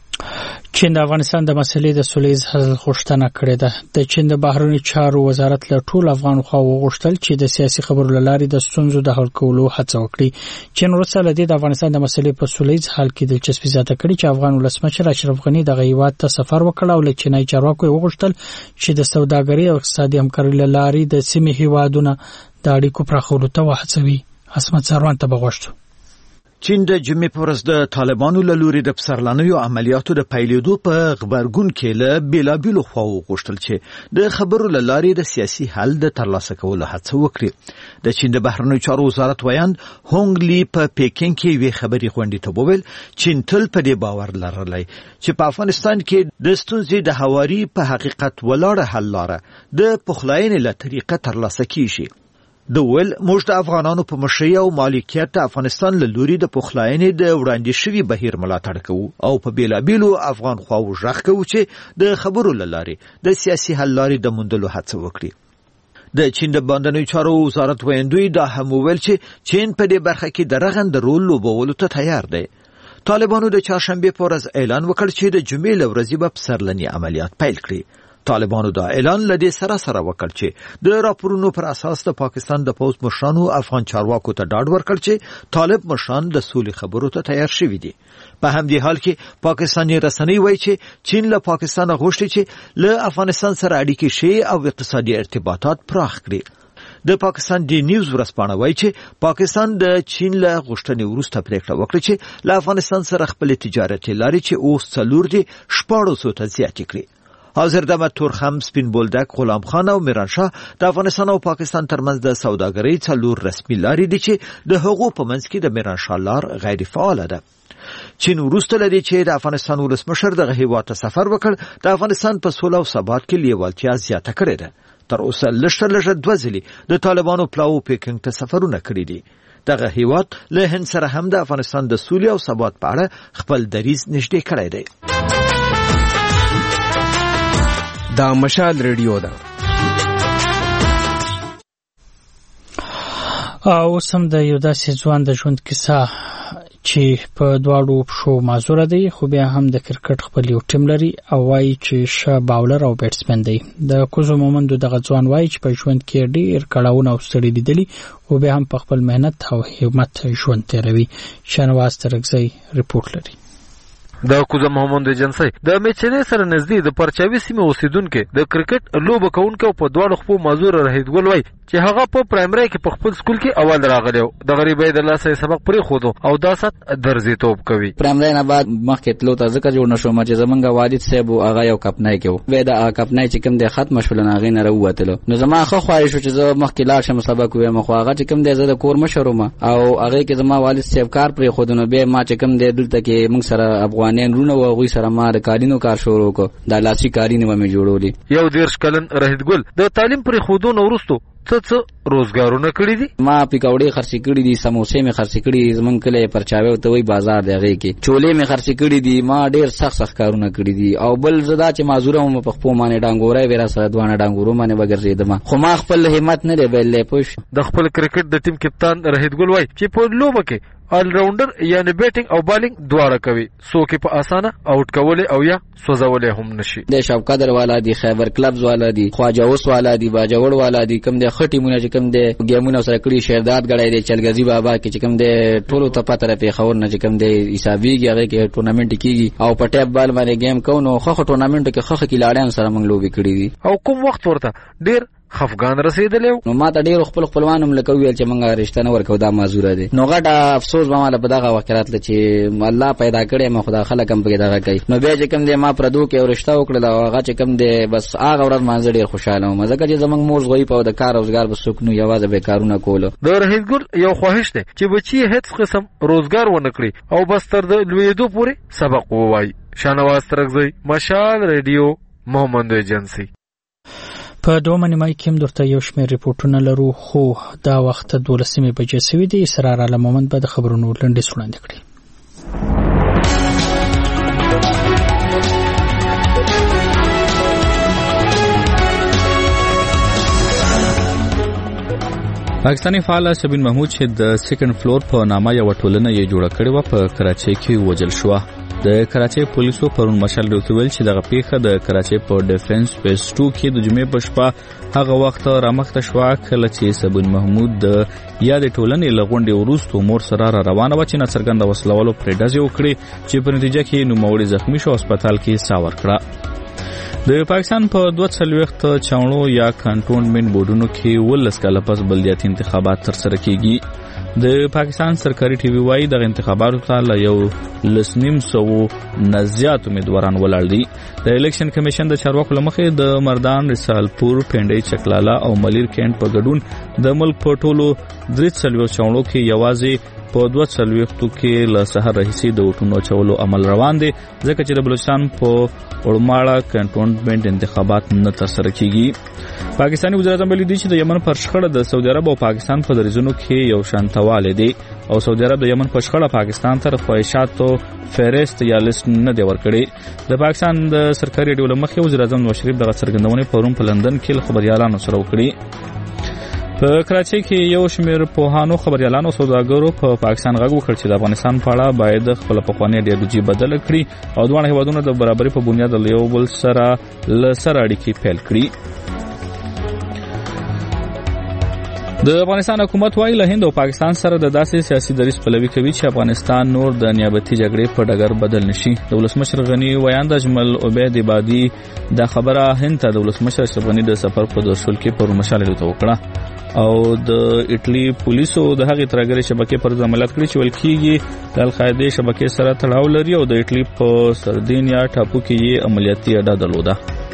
چین د افغانستان د مسلې د سولیز حل غوښتنه کړې ده. د چین د بهرنی چارو وزارت له ټول افغان خوا وغوښتل چې د سیاسي خبرو لارې د ستونزو د حل کولو هڅه وکړي. چین وروسته له دې د افغانستان د مسلې په سولیز حل کې دلچسپي زیاته کړې چې افغان ولسمشر اشرف غني د هیواد ته سفر وکړ او له چینایي چارواکو وغوښتل چې د سوداګرۍ او اقتصادي همکارۍ لارې د سیمې هیوادونو د اړیکو پراخولو ته وهڅوي. اسمت سروان ته بغوښتو. چین د جمعې په ورځ د طالبانو له لوري د پسرلانیو عملیاتو د پیلېدو په غبرګون کې له بیلابیلو خواو غوښتل چې د خبرو له لارې د سیاسي حل د ترلاسه کولو هڅه وکړي. د چین د بهرنیو چارو وزارت ویاند هونګ لی په پیکینګ کې یوې خبري غونډې ته وویل چین تل په دې باور لرلی چې په افغانستان کې د ستونزې د هواري په حقیقت ولاړه حل لاره د پخلاینې له طریقه ترلاسه کیږي. د ول موږ د افغانانو په مشرۍ او مالکیت د افغانستان له لوري د پخلاینې د وړاندې شوي بهیر ملاتړ کوو او په بیلابیلو افغان خواو ژغ کوو چې د خبرو له لارې د سیاسي حل لارې د موندلو هڅه وکړي. د چین د باندنیو چارو وزارت ویندوی دا هم وویل چې چین په دې برخه کې د رغند رول لوبولو ته تیار دی. طالبانو د چهارشنبې په ورځ اعلان وکړ چې د جمعې له ورځې به پسرلني عملیات پیل کړي. طالبانو دا اعلان لدې سره سره وکړ چې د راپورونو پر اساس د پاکستان د پوز مشرانو افغان چارواکو ته ډاډ ورکړ چې طالب مشران د سولې خبرو ته تیار شوي دي. په همدې حال کې پاکستاني رسنۍ وایي چې چین له پاکستان غوښتي چې له افغانستان سره اړیکې شي او اقتصادي ارتباطات پراخ کړي. د پاکستان دی نیوز ورسپانه وایي چې پاکستان د چین له غوښتنې وروسته پریکړه وکړه چې له افغانستان سره خپل تجارتي لارې چې اوس څلور دي شپاړو سو ته زیاتې کړي. حاضر دمه تورخم، سپین بولدک، غلام خان او میرانشاه د افغانستان او پاکستان ترمنځ د سوداګرۍ څلور رسمي لارې دي چې د هغو په منځ کې د میرانشاه لار غیر فعال ده. چین وروسته لدی چې د افغانستان ولسمشر دغه هیواد ته سفر وکړ د افغانستان په سوله او ثبات کې لیوالتیا زیاته کړې ده. تر اوسه لږ لږ دوه ځلې د طالبانو پلاو پیکینګ ته سفرونه کړي دي. دغه هیواد له هند سره هم د افغانستان د سولې او ثبات په اړه خپل دریځ نږدې کړی دی. دا مشال ریډیو ده. او سم د یو داسې ځوان د ژوند کیسه چې په دواړو پښو معذوره دی خو بیا هم د کرکټ خپل یو ټیم لري او وایي چې ښه باولر او بیټسمن دی. د کوزو مومندو دغه ځوان وایي چې په ژوند کې ډېر کړاوونه او ستړي لیدلي خو بیا هم په خپل مهنت او همت ژوند تیروي. شنواز ترکزی رپورټ لري. د کوزه محمد ایجنسی د میچنې سره نږدې د پرچاوي سیمه اوسیدونکو د کرکټ لوبه کوونکو په دواړو خپو معذور رهیدګل وای چې هغه په پرایمري کې په خپل سکول کې اول راغلی و. د غریبۍ د لاسه سبق پرې خودو او دا سات درځي کوي. پرایمري نه بعد مخکې تلو ته ځکه جوړ نشو چې زمونږ والد صاحب هغه یو کپنای کې و. به دا کپنای چې کوم د ختم شول نه غي نه راووتلو. نو زما خو خواهش شو چې زه مخکې لاړ شم سبق وایم خو هغه چې کوم د زه د کور مشرومه او هغه کې زما والد صاحب کار پرې خودونه به ما چې کوم د دلته کې موږ سره افغانان رونه و سره ما د کارینو کار شروع کو د لاسي کارینو مې جوړولې. یو دیرش کلن رهیدګل د تعلیم پر خودونو ورستو څه څه روزګارونه کړی دي. ما پکوړې خرڅې کړې دي، سموسې مې خرڅې کړې دي، زمونږ کله پرچاوي ته وای بازار دی هغه کې چولې مې خرڅې کړې دي. ما ډېر سخت سخت کارونه کړی دي او بل زدا چې معذوره مې په خپل باندې ډانګورای ورا سره دوانه ډانګورو باندې وګرځیدم خو ما خپل همت نه دی بلې پوش. د خپل کرکټ د ټیم کپتان رهیدګل وای چې په لوبه کې آل راونډر یعنی بیټینګ او بالینګ دواړه کوي، څوک په اسانه آوټ کولای او یا سوزولای هم نشي. د شاو قدر والا دي، خیبر کلبز والا دي، خواجه اوس والا دي، باجوړ والا دي، کوم د خټي مونږ چې کوم د ګیمونو سره کړی شهرداد غړای دي، چلګزی بابا کې چې کوم د ټولو ته پته راپی خور نه چې کوم د حسابيږي هغه کې ټورنمنت کیږي او په ټیپ بال باندې گیم کوو، خو خو ټورنمنت کې خخ کې لاړان سره موږ لوبي کړی دي. او کوم وخت ورته ډیر خفقان رسیدلی نو ما ته ډیر خپل خپلوانم لکه ویل چې موږ رښتیا نه ورکو دا معذوره دي. نو غټه افسوس به مال په دغه وخت راتله چې الله پیدا کړی ما خدا خلک هم په دغه کوي. نو بیا چې کوم دی ما پردو کې ورشته وکړل او هغه چې کوم دی بس هغه ورځ مانځ ډیر خوشاله وم ځکه چې زمنګ مور زوی په د کار روزګار به سکنو یوازې به کارونه کول. د رهیدګل یو خواهش دی چې بچي هیڅ قسم روزګار ونه کړي او بس تر د لویدو پورې سبق ووایي. شانواز ترغزی، مشال ریډیو، محمد ایجنسی. په دوه نیمه کې هم درته یو شمېر ریپورتونه لرو، خو دا وخت دولسمې بجې سوي دي. اسرار عالم مومند به د خبرونو لنډیز وړاندې کړي. پاکستانی فعال شبین محمود چې د سیکنډ فلور په نامه یو ټولنه یې جوړه کړې و په کراچۍ کې وژل شو. د کراچۍ پولیسو پرون مشال ډیوټ ویل چې دغه پیښه د کراچۍ په ډیفنس فیس ټو کې د جمعې په شپه هغه وخت رامخته شو کله چې شبین محمود د یاد ټولنې لغونډې وروسته مور سره را روانه و چې ناڅرګنده وسلوالو پرې ډزې وکړي چې په نتیجه کې نوموړی زخمی شو، هسپتال کې ساه ورکړه. د پاکستان په دوه څلوېښت چاڼو یا کانټونمنټ بورډونو کې ولس کاله پس بلدیاتي انتخابات ترسره کیږي. د پاکستان سرکاري ټي وي وايي د انتخاباتو ته له یو لسنیم سو نه زیات امیدواران ولاړ دي. د الیکشن کمیشن د چارواکو له مخې د مردان، رسالپور، پنډۍ، چکلاله او ملیر کینټ په ګډون د ملک په ټولو درې څلوېښت چاڼو کې یوازې په دوه څلوېښتو کې له سهار راهیسې د ووټونو اچولو عمل روان دی، ځکه چې د بلوچستان په وړماړه کانټونمنټ انتخابات نه ترسره کیږي. پاکستاني وزیراعظم ویلي دی چې د یمن پر شخړه د سعودي عرب او پاکستان په دریځونو کې یو شانتواله دی او سعودي عرب د یمن په شخړه پاکستان ته خواهشاتو فهرست یا لیست نه دی ورکړی. د پاکستان د سرکاري ډیول مخې وزیراعظم نواز شریف دغه څرګندونې پرون په لندن کې له خبريالانو سره وکړي. په کراچۍ کې یو شمېر پوهانو، خبريالانو او سوداګرو په پاکستان غږ وکړ چې د افغانستان په اړه باید خپل پخوانی ایډیالوژي بدل کړي او دواړه هیوادونه د برابرۍ په بنیاد له یو بل سره له سره اړیکې پیل کړي. د افغانستان حکومت وايي له هند او پاکستان سره د داسې سیاسي دریځ پلوي کوي چې افغانستان نور د نیابتي جګړې په ډګر بدل نشي. د ولسمشر غنی ویاند اجمل عبید عبادي دا خبره هند ته د ولسمشر اشرف غنی د سفر په درشل کې پر مشالې ته وکړه او د اټلی پولیسو د هغې ترګرې شبکې پر عملیات کړي چې ویل کېږي د القاعدې شبکې سره تړاو لري او د اټلی په سردینیا ټاپو کې یې عملیاتي اډه درلوده.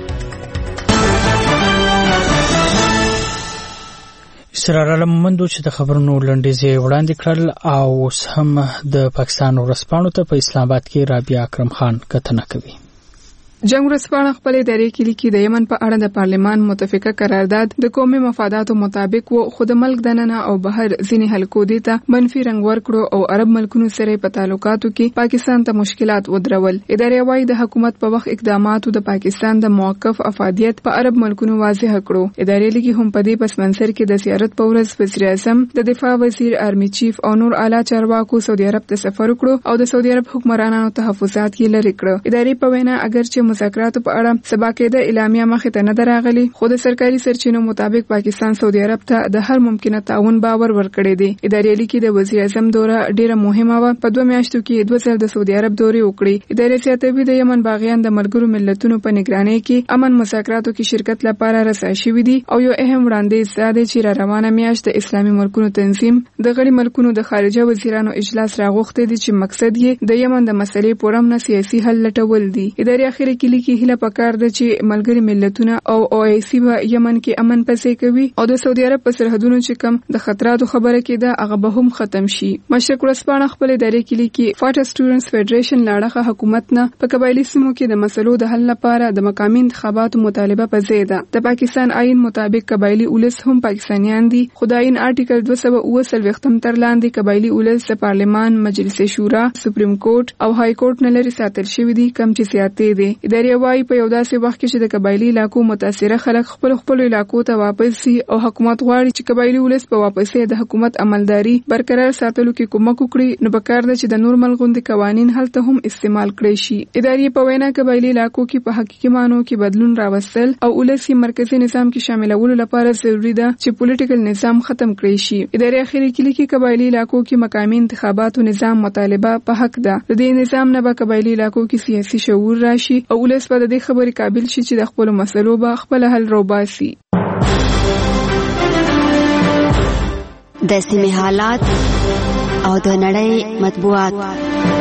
اسرار عالم مومندو چې د خبرونو لنډیز وړاندې کړل او اوس هم د پاکستان ورځپاڼو ته په اسلام آباد کې رابعه اکرم خان کتنه کوي. جنگ ورځپاڼه خپل ادارې کې لیکي د یمن په اړه د پارلمان متفقه قرارداد د قومي مفاداتو مطابق وو، خو د ملک دننه او بهر ځینې حلقو دي ته منفي رنګ ورکړو او عرب ملکونو سره په تعلقاتو کې پاکستان ته مشکلات ودرول. ادارې وايي د حکومت په وخت اقداماتو د پاکستان د موقف افادیت په عرب ملکونو واضح کړو. ادارې لیکي هم په دې پس منظر کې د زیارت په ورځ وزیر اعظم، د دفاع وزیر، آرمي چیف او نور اعلی چارواکو سعودي عرب ته سفر وکړو او د سعودي عرب حکمرانانو تحفظات یې لرې کړ. ادارې په وینا اگر چې مذاکراتو په اړه سبا کېده اعلامیه مخې ته نه دراغلي، خو د سرکاري سرچینو مطابق پاکستان سعودي عرب ته د هر ممکنه تعاون باور ورکړی دی. ادارې لیکي د وزیر اعظم دوره ډیره مهمه و، په دوه میاشتو کې دوه ځل د سعودي عرب دورې وکړي. ادارې زیاتوي د یمن باغیان د ملګرو ملتونو په نگرانۍ کې امن مذاکراتو کې شرکت لپاره رسا شوي دي او یو اهم وړاندیز دا دی چې را روانه میاشت د اسلامي ملکونو تنظیم د غړي ملکونو د خارجه وزیرانو اجلاس راغوښتی دی چې مقصد یې د یمن د مسلې پورم نه سیاسي حل لټول دي. ادارې اخر کې لیکي هله پکار ده چې ملګری ملتونه او او ای سی به یمن کې امن پسې کوي او د سعودي عرب په سرحدونو چې کم د خطراتو خبره کېده هغه به هم ختم شي. مشرق ورځپاڼه خپل ادارې کې لیکي فاټا سټوډنټس فدریشن لاړه حکومت نه په قبایلی سیمو کې د مسلو د حل لپاره د مقامی انتخاباتو مطالبه پځې ده. د پاکستان آئین مطابق قبایلی اولس هم پاکستانیان دي، خو د آئین آرټیکل دوه سوه اوه څلوېښتم تر لاندې قبایلی اولس د پارلمان، مجلس شورا، سپریم کورټ او های کورټ نه لري ساتل شوي دي، کم چې زیاتې دي. ادارې وايي په یو داسې وخت کې چې د قبایلی علاقو متاثره خلک خپل خپل علاقو ته واپس شي او حکومت غواړي چې قبایلی ولس په واپسې د حکومت عملداري برقرار ساتلو کې کومک وکړي، نو پکار ده چې د نور ملغوندي قوانین هلته هم استعمال کړي شي. ادارې په وینا قبایلی علاقو کې په حقیقي معنی کې بدلون راوستل او ولس یې مرکزی نظام کې شاملولو لپاره ضروري ده چې پولیټیکل نظام ختم کړي شي. ادارې اخیری کې لیکي قبایلی علاقو کې مقامی انتخاباتو نظام مطالبه په حق ده. د دې نظام نه به قبایلی علاقو کې سیاسي شعور راشي او ولس به د دې خبرې قابل شي چې د خپل مسلو به خپل حل روباسي. د سیمې حالات او د نړۍ مطبوعات.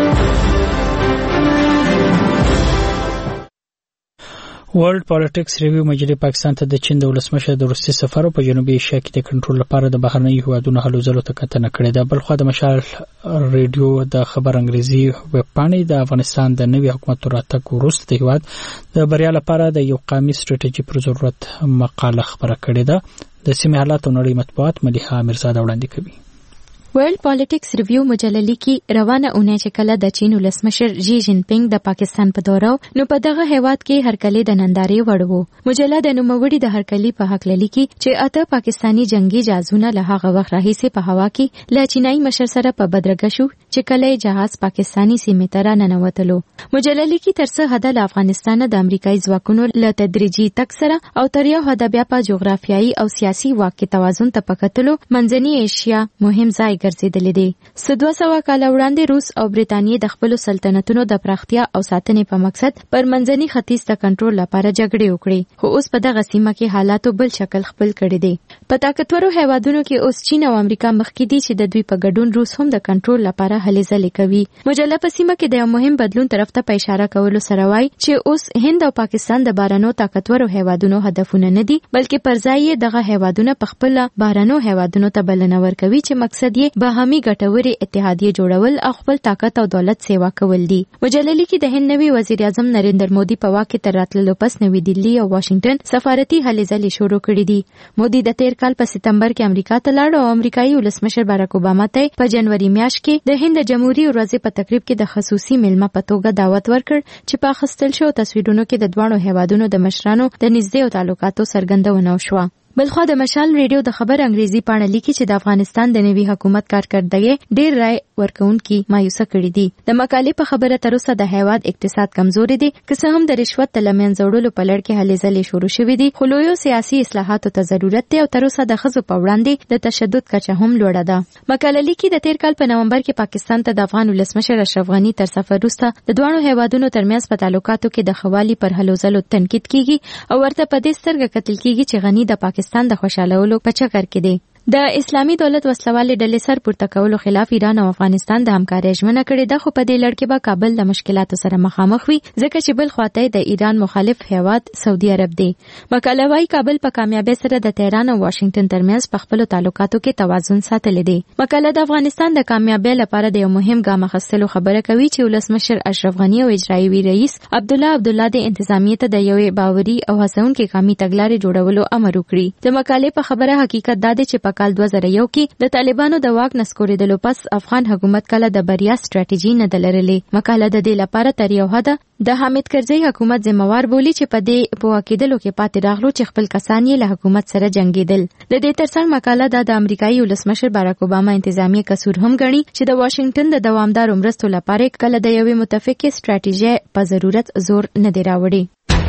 ورلد پالیټکس ریویو مجلې پاکستان ته د چین د ولسمشر د وروستي سفر په جنوبي ایشیا کې د کنټرول لپاره د بهرنیو هیوادونو هلو ځلو ته کتنه کړې ده. بلخوا د مشال ریډیو د خبر انګریزي ویب پاڼې د افغانستان د نوي حکومت راتګ وروسته د هیواد د بریا لپاره د یو قومي ستراتیژي پر ضرورت مقاله خبره کړې ده. د سیمې حالات او نړۍ مطبوعات مليحه میرزاده وړاندې کوي. ورلد پالیټکس ریویو مجله لیکي روانه اونۍ چې کله د چین ولسمشر جی جین پینګ د پاکستان په دوره نو په دغه هیواد کې هرکلی د نندارې وړ وو. مجله د نوموړي د هرکلی په حق لیکي چې اته پاکستانی جنگي جهازونه له هغه وخت راهیسې په هوا کې له چینایي مشر سره په بدرګه شو چې کله جهاز پاکستانی سیمې ته راننوتلو. مجله لیکي تر څه حد له افغانستان د امریکایي ځواکونو له تدریجي تک سره او تر یو حد بیا په جغرافیایي او سیاسي واک کې توازن ته پکتلو منځنی ایشیا مهم ځای ګرځیدلې دي. سدوه سوه کاله وړاندې روس او برېټانیا د خپل سلطنتونو د پراختیا او ساتنې په مقصد پر منځني ختیځ د کنټرول لپاره جګړې وکړې، خو اوس په دغه سیمه کې حالاتو بل شکل خپل کړی دی. په طاقتورو هیوادونو کې اوس چین او امریکا مخکې دي چې د دوی په ګډون روس هم د کنټرول لپاره هلې ځلې کوي. مجله په سیمه کې د یو مهم بدلون طرف ته په اشاره کولو سره وایي چې اوس هند او پاکستان د بهرنیو طاقتورو هیوادونو هدفونه نه دي، بلکې پر ځای یې دغه هیوادونه په خپل بهرنیو هیوادونو ته بلنه ورکوي چې مقصد یې باهمي ګټوري اتحادیه جوړول او خپل طاقت او دولت سیوا کول دي. مجله لیکي د هند نوي وزیر اعظم نریندر مودي په واک کې تر راتللو پس نوي دلی او واشنگټن سفارتي هلې ځلې شروع کړې دي. مودي د تیر کال په سپتمبر کې امریکا ته لاړ او امریکایي ولسمشر باراک اوباما ته په جنوري میاشت کې د هند جمهوریت ورځې په تقریب کې د خصوصي میلمه په توګه دعوت ورکړ چې په اخیستل شوو تصویرونو کې د دواړو هیوادونو د مشرانو د نږدې او تعلقاتو څرګندونه وشوه. بلخوا د مشال ریډیو د خبر انګریزي پاڼه لیکي چې د افغانستان د نوي حکومت کارکردګي ډېر رای ورکوونکي مایوسه کړي دي. د مقالې په خبره تر اوسه د هیواد اقتصاد کمزوري دی، که څه هم د رشوت د له منځه وړلو په لړ کې هلې ځلې شروع شوې دي، خو لویو سیاسي اصلاحاتو ته ضرورت دی او تر اوسه د ښځو په وړاندې د تشدد کچه هم لوړه ده. مقاله لیکي د تیر کال په نومبر کې پاکستان ته د افغان ولسمشر اشرف غني تر سفر وروسته د دواړو هیوادونو ترمنځ په تعلقاتو کې د خوالي پر هلو ځلو تنقید کیږي او ورته په دې سترګه کتل کیږي چې غني د پاکستان د خوشاله په چکر کې دی. د اسلامي دولت وسلوالې ډلې سر پورته کولو خلاف ایران او افغانستان د همکارۍ ژمنه کړې ده، خو په دې لړ کې به کابل د مشکلاتو سره مخامخ وي ځکه چې بل خواته د ایران مخالف هیواد سعودي عرب دی. مقاله وايي کابل په کامیابی سره د تهران او واشنگټن ترمنځ په خپلو تعلقاتو کې توازن ساتلی دی. مقاله د افغانستان د کامیابی لپاره د یو مهم ګام اخیستلو خبره کوي چې ولسمشر اشرف غني او اجرایي رئیس عبدالله عبدالله د انتظامیې ته د یوې باوري او هڅونکې قومي تګلارې جوړولو امر وکړي. د مقالې په خبره حقیقت دا دی چې په کال دوه زره یو کې د طالبانو د واک نسکورېدلو پس افغان حکومت کله د بریا ستراتیژي نه درلودلې. مقاله د دې لپاره تر یو حده د حامد کرزي حکومت ذمہوار بولی چې په دې په واکیدلو کې پاتې راغلو چې خپل کسان یې له حکومت سره جنگیدل. د دې ترڅنګ مقاله د امریکایي ولسمشر باراک اوباما انتظامیه قصور هم ګڼي چې د واشنگټن د دوامدار مرستو لپاره کله د یوې متفقې ستراتیژي په ضرورت زور نه دی راوړي.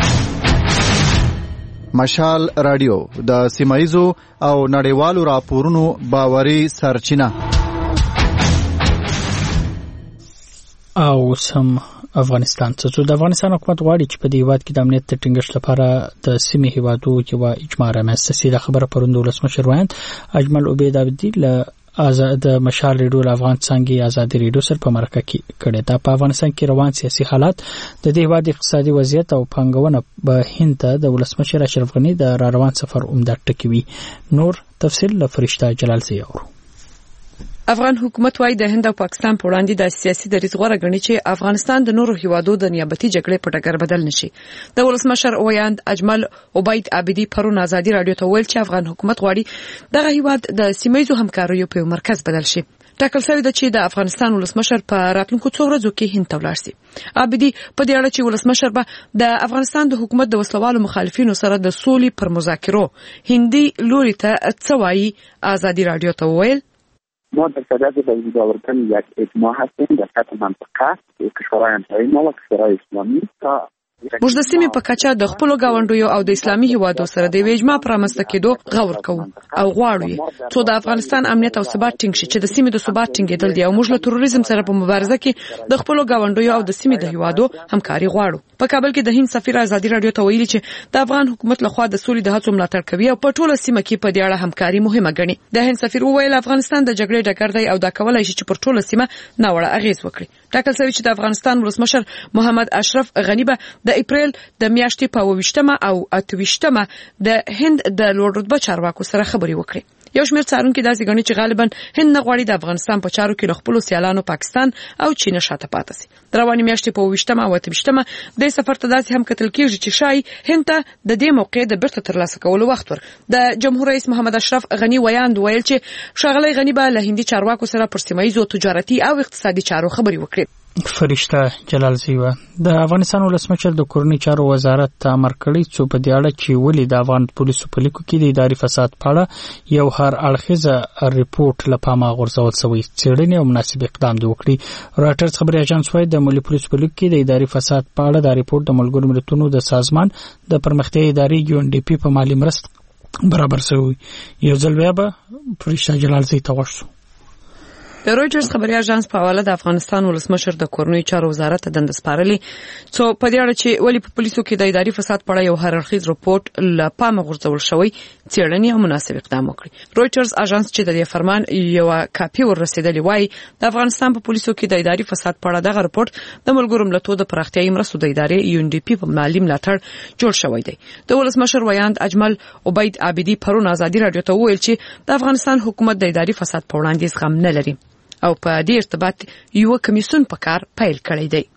مشال رادیو د سیمایزو او نړیوالو راپورونو باوري سرچینه. او سم افغانستان څخه د افغانستان حکومت غواړي چې په دې هیواد کې د امنیت د ټینګښت لپاره د سیمې هیوادو یو اجماع رامنځته شي. د خبره پروند ولسمشر وایند اجمل عبید عبدی له آزاد مشال ریډیو افغان څنګه آزادي ریډیو سره په مرکه کې کړي. دا په افغانستان کې روان سیاسي حالات د دې هیواد اقتصادي وضعیت او پنګونه به هند ته د ولسمشر اشرف غني د را روان سفر عمده ټکی وي. نور تفصیل له فرشته جلال زیاور. افغان حکومت وايي د هند او پاکستان په وړاندې د سیاسي دریځ غوړه غني چې افغانستان د نورو هیوادو د نیابتي جګړې په ټکر بدل نشي. د ولسمشر ویاند اجمل عبید عابدی پرون آزادي رادیو ته ویل چې افغان حکومت غواړي دغه هیواد د سیمایي همکاریو په مرکز بدل شي. ټاکل شوی د چې د افغانستان ولسمشر په راتلونکو څو ورځو کې هند ته ولاړ شي. عابدي په دې اړه چې ولسمشر به د افغانستان د حکومت د وسلوالو مخالفینو سره د سولې پر مذاکرو هندي لوري ته څه وایي، آزادی رادیو ته وویل ما در صدد به آوردن یک اجماع هستیم در سطح منطقه کشورهای همسایه ما و کشورهای اسلامی تا موږ د سیمې په کچه د خپل گاونډیو او د اسلامي هیوادو سره د اجماع پرمسته کېدو غور کوو او غواړو یې څو د افغانستان امنیت او ثبات ټینګ شي چې د سیمې د ثبات ټینګېدل دی او موږ له تروریزم سره په مبارزه کې د خپل گاونډیو او د سیمې د هیوادو همکاري غواړو. په کابل کې د هند سفیر آزادی رادیو ته ویلي چې د افغان حکومت لخوا د سولې د هڅو ملاتړ کوي او په ټوله سیمه کې په دې اړه همکاري مهمه ګڼي. د هند سفیر وویل افغانستان د جګړې ډګر دی او دا کولای شي چې پر ټوله سیمه ناوړه اغیز وکړي. ټاکل شوی چې د افغانستان ولسمشر محمد اشرف غنی به د اپریل د میاشتې په اوویشتمه او اتویشتمه د هند د لوړ رتبه چارواکو سره خبرې وکړي. یو شمېر څارونکي داسې ګڼي چې غالبا هند نه غواړي د افغانستان په چارو کې له خپلو سیالانو پاکستان او چین شاته پاتې شي. د روانې میاشتې په اوویشتمه او اتویشتمه د سفر ته داسې هم کتل کېږي چې شاید هند ته د دې موقع د بیرته ترلاسه کولو وخت ور. د جمهور رئیس محمد اشرف غنی ویاند ویل چې ښاغلی غنی به له هندي چارواکو سره پر سیمه ییزو تجارتي او اقتصادي چارو خبرې وکړي. فرشته جلال زیوا د افغانستان ولسمشر د کورنۍ چارو وزارت ته امر کړی چې په دې اړه چې ولې د افغان پولیسو په لیکو کې د اداري فساد په اړه یو هر اړخیزه ریپورت لپاره غورځول شوی څېړنې او مناسب اقدام دی وکړي. راټرز خبري اژانس وايي د ملي پولیسو په لیکو کې د اداري فساد په اړه د ریپورت د ملګرو ملتونو د سازمان د پرمختیايي ادارې یو ان ډي پی په مالی مرسته برابر شوی. یو ځل بیا به فرشته جلال زی ته ورسو. د رويټرز خبري اژانس په حواله د افغانستان ولسمشر د کورنۍ چارو وزارت ته دند سپارلي څو په دې اړه چې ولی په پولیسو کې د اداري فساد په اړه یو هررخیز رپورت ل پامه غورځول شوی څېړنې او مناسب اقدام وکړي. رويټرز اژانس چې د دې فرمان یو کاپي ورسېدلی وای د افغانستان په پولیسو کې د اداري فساد په اړه دغه رپورت د ملګرو ملتونو د پراختیايي مرستو د ادارې یو ان ډي پی په مالی ملاتړ جوړ شوی دی. د ولسمشر ویاند اجمل عبید عابدي پرون آزادی رادیو ته وویل چې د افغانستان حکومت د اداري فساد په وړاندې زغم نه لري او په دې ارتباط یو کمیسیون په کار پیل کړی دی.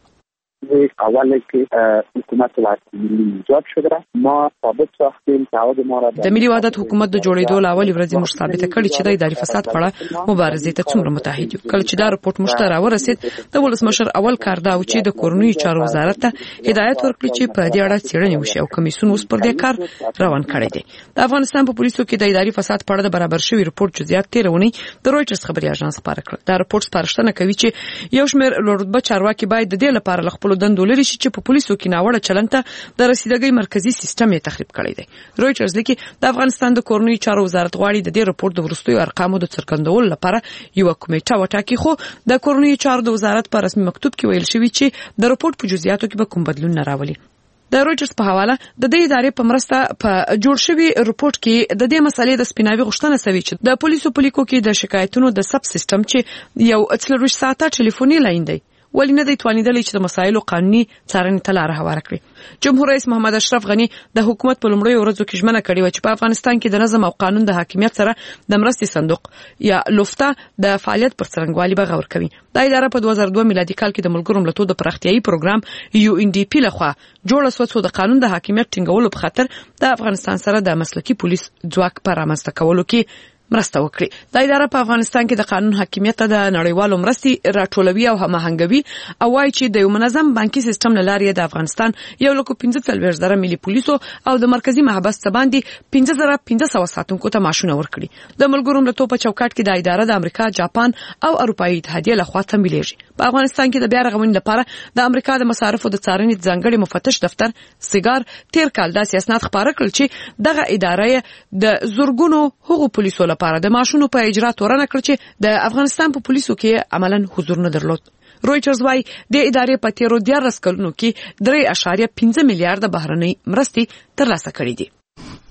اوله کې حکومت ملی ایجاد شده ما ثابت ساختیم تعهد ما را د ملي وحدت حکومت د جوړېدو لاول ورځې موږ ثابت کړی چې د اداري فساد په اړه مبارزې ته څومره متحد یو. کله چې دا رپورت موږ ته راورسید د ولسمشر اول کار دا و چې د کورنۍ چارو وزارت ته هدایت ورکړي چې په دې اړه څېړنې وشي او کمیسیون اوس پر دې کار روان کړی دی. د افغانستان په پولیسو کې د اداري فساد په اړه د برابر شوی رپورت جزئیات تیرونی د رويټرز خبري اژانس خبره کړ. دا رپورت سپارښتنه کوي چې یو شمېر لوړ رتبه چارواکي باید د دې لپاره خپل دندو لري چې په پولیسو کې ناوړه چلند ته د رسیدګۍ مرکزی سیستم یې تخریب کړی دی. رويټرز لیکي د افغانستان د کورنۍ چارو وزارت غواړي د دې رپورت د وروستیو ارقامو د څرګندولو لپاره یو کمیټه وټاکي، خو د کورنۍ چارو د وزارت په رسمي مکتوب کې ویل شوی چې د رپورت په جزئیاتو کې به کوم بدلون نه راولي. د رويټرز په حواله د دې ادارې په مرسته په جوړ شوی رپورت کې د دې مسلې د سپیناوي غوښتنه شوی چې د پولیسو په لیکو کې د شکایتونو د سب سیستم چې یو څلور ساعته ټلیفوني لاین دی ولی نه دی توانیدلی چې د مسایلو قانوني څارنې ته لاره هواره کړي. جمهور رئیس محمد اشرف غنی د حکومت په لومړیو ورځو کې ژمنه کړې وه چې په افغانستان کې د نظم او قانون د حاکمیت سره د مرستې صندوق یا لوفتا د فعالیت پر څرنګوالي به غور کوي. دا اداره په دوه زره دوه میلادي کال کې د ملګرو ملتونو د پراختیايي پروګرام یو ان ډي پی لخوا جوړه شوه څو د قانون د حاکمیت ټینګولو په خاطر د افغانستان سره د مسلکي پولیس ځواک په رامنځته کولو کې مرسته وکړي. دا اداره په افغانستان کې د قانون حاکمیت د نړیوالو مرستې راټولوي او هماهنګوي او وايي چې د یو منظم بانکي سیستم له لارې د افغانستان یو لک پنځه څلوېښت زره ملي پولیسو او د مرکزی محبس څخه باندې پنځه زره پنځه سوه ساتونکو ته معاشونه ورکړي. د ملګرو ملتونو په چوکاټ کې د اداره د امریکا، جاپان او اروپאי اتحادیه لخوا تمویلېږي. په افغانستان کې د بیا رغونې لپاره د امریکا د مصارفو د څارنې ځانګړي مفتش دفتر سیګار تیر کال داسې اسناد خپاره کړل چې دغه اداره د زورګونو هغو پولیسو لپاره د معاشونو په اجرا تورنه کړ چې د افغانستان په پولیسو کې عملاً حضور نه درلود. رويټرز وايي د ادارې په تیرو دیارلس کلونو کې درې اعشاریه پنځه میلیارډ بهرنۍ مرستې ترلاسه کړې دي.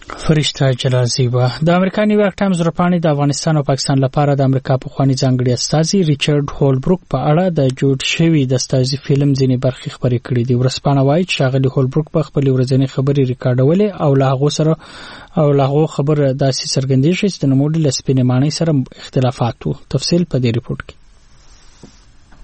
فرشته جلال زیبا د امریکا نیویارک ټایمز رپاڼې د افغانستان او پاکستان لپاره د امریکا پخوانی ځانګړي استازي ریچارډ هولبروک په اړه د جوړ شوی د استازي فلم ځینې برخې خبرې کړې دي. ورسپانه وايي چې ښاغلي هولبروک په خپل ورځنی خبرې ریکارډولې او له هغه سره او له هغه خبر داسې څرګندېږي چې د نوموډي له سپینې مانۍ سره اختلافات وو. تفصیل په دې ریپورت کې.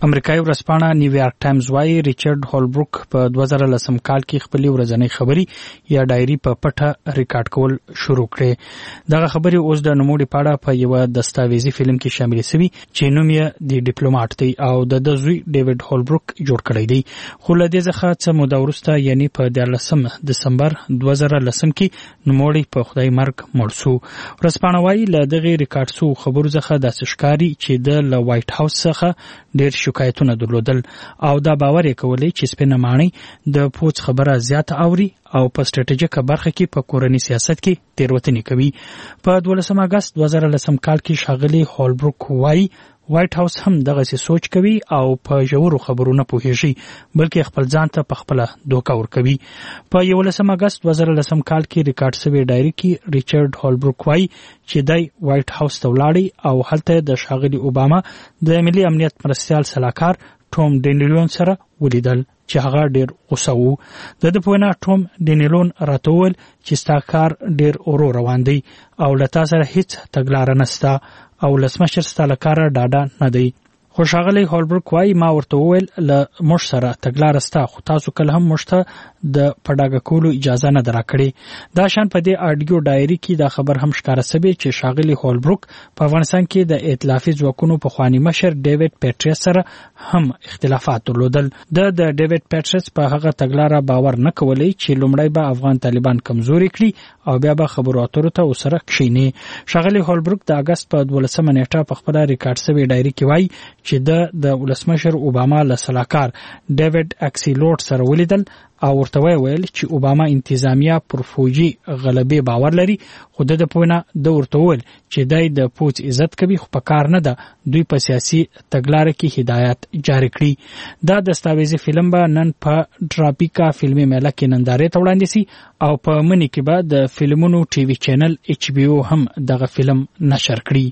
امریکایي ورځپاڼه نیویارک ټایمز وايي ریچارډ هولبروک په دوه زره لسم کال کې خپل ورځنی خبري یا ډایري په پټه ریکارډ کول شروع کړې. دغه خبري اوس د نوموړي پاړه په یو دستاویزي فلم کې شامل شوی چې نوم یې دی ډیپلوماټ دی او د د زوی ډیوډ هولبروک جوړ کړی دی. خو له دې څخه څه موده وروسته یعنی په دیارلسم دسمبر دوه زره لسم کې نوموړي په خدای مرګ مړ شو. ورځپاڼه وايي له دغه ریکارډ شو خبرو څخه داسې ښکاري چې د له وایټ هاوس څخه ډېر شکایتونه درلودل او دا باور یې کولی چې سپینه ماڼۍ د پوڅ خبره زیاته اوري او په سټریټیژیکه برخه کې په کورني سیاست کې تیروتنې کوي. په دولسم اگست دوه زره لسم کال کې ښاغلي هولبروک وايي وایټ هاوس هم دغه څه سوچ کوي او په ژورو خبرو نه پوهیږي بلکې خپل ځان ته په خپل دوکه ورکوي. په یولسم اگست دوه زره لسم کال کې ریکارډ شوی ډایري کې ریچارډ هولبروک وايي چې دی وایټ هاوس ته ولاړی او هلته د ښاغلي اوباما د ملي امنیت مرستیال سلاکار ټوم ډینیلون سره ولیدل چې هغه ډیر غوسه وو. د د پوینا ټوم ډینیلون راته وویل چې ستا کار ډیر ورو روان دی او له تا سره هیڅ تګلاره نشته او لسمشر ستا له کاره ډاډه نه دی. خو ښاغلی هولبروک وايي ما ورته وویل له موږ سره تګلاره سته خو تاسو کله هم موږ ته د پډاګه کولو اجازه نه ده راکړې. دا شان په دې آډیو ډایري کې دا خبر هم ښکاره سوی چې ښاغلی هولبروک په افغانستان کې د ائتلافي ځواکونو پخواني مشر ډیوډ پیټریس سره هم اختلافات درلودل. د د ډیوډ پیټریس په هغه تګلاره باور نه کولی چې لومړی به افغان طالبان کمزوري کړي او بیا به خبرو اترو ته ورسره کښیني. ښاغلی هولبروک د اګست په دولسمه نیټه په خپله ریکارډ سوې ډایري کې وایي چې د د ولسمشر اوباما له سلاکار ډیوډ اکسیلوټ سره ولیدل او ورته ویل چې اوباما انتظامیه پر فوجي غلبې باور لري خو د پوینه د ورته ویل چې دای د پوڅ عزت کوي خو په کار نه ده دوی په سیاسي تګلارې کې هدایت جاری کړي. دا دستاویزي فلم به نن په ټراپیکا فلمي میله کې نندارې ته وړاندې سي او په مني کې به د فلمونو ټي وي چینل ایچ بي او هم دغه فلم نشر کړي.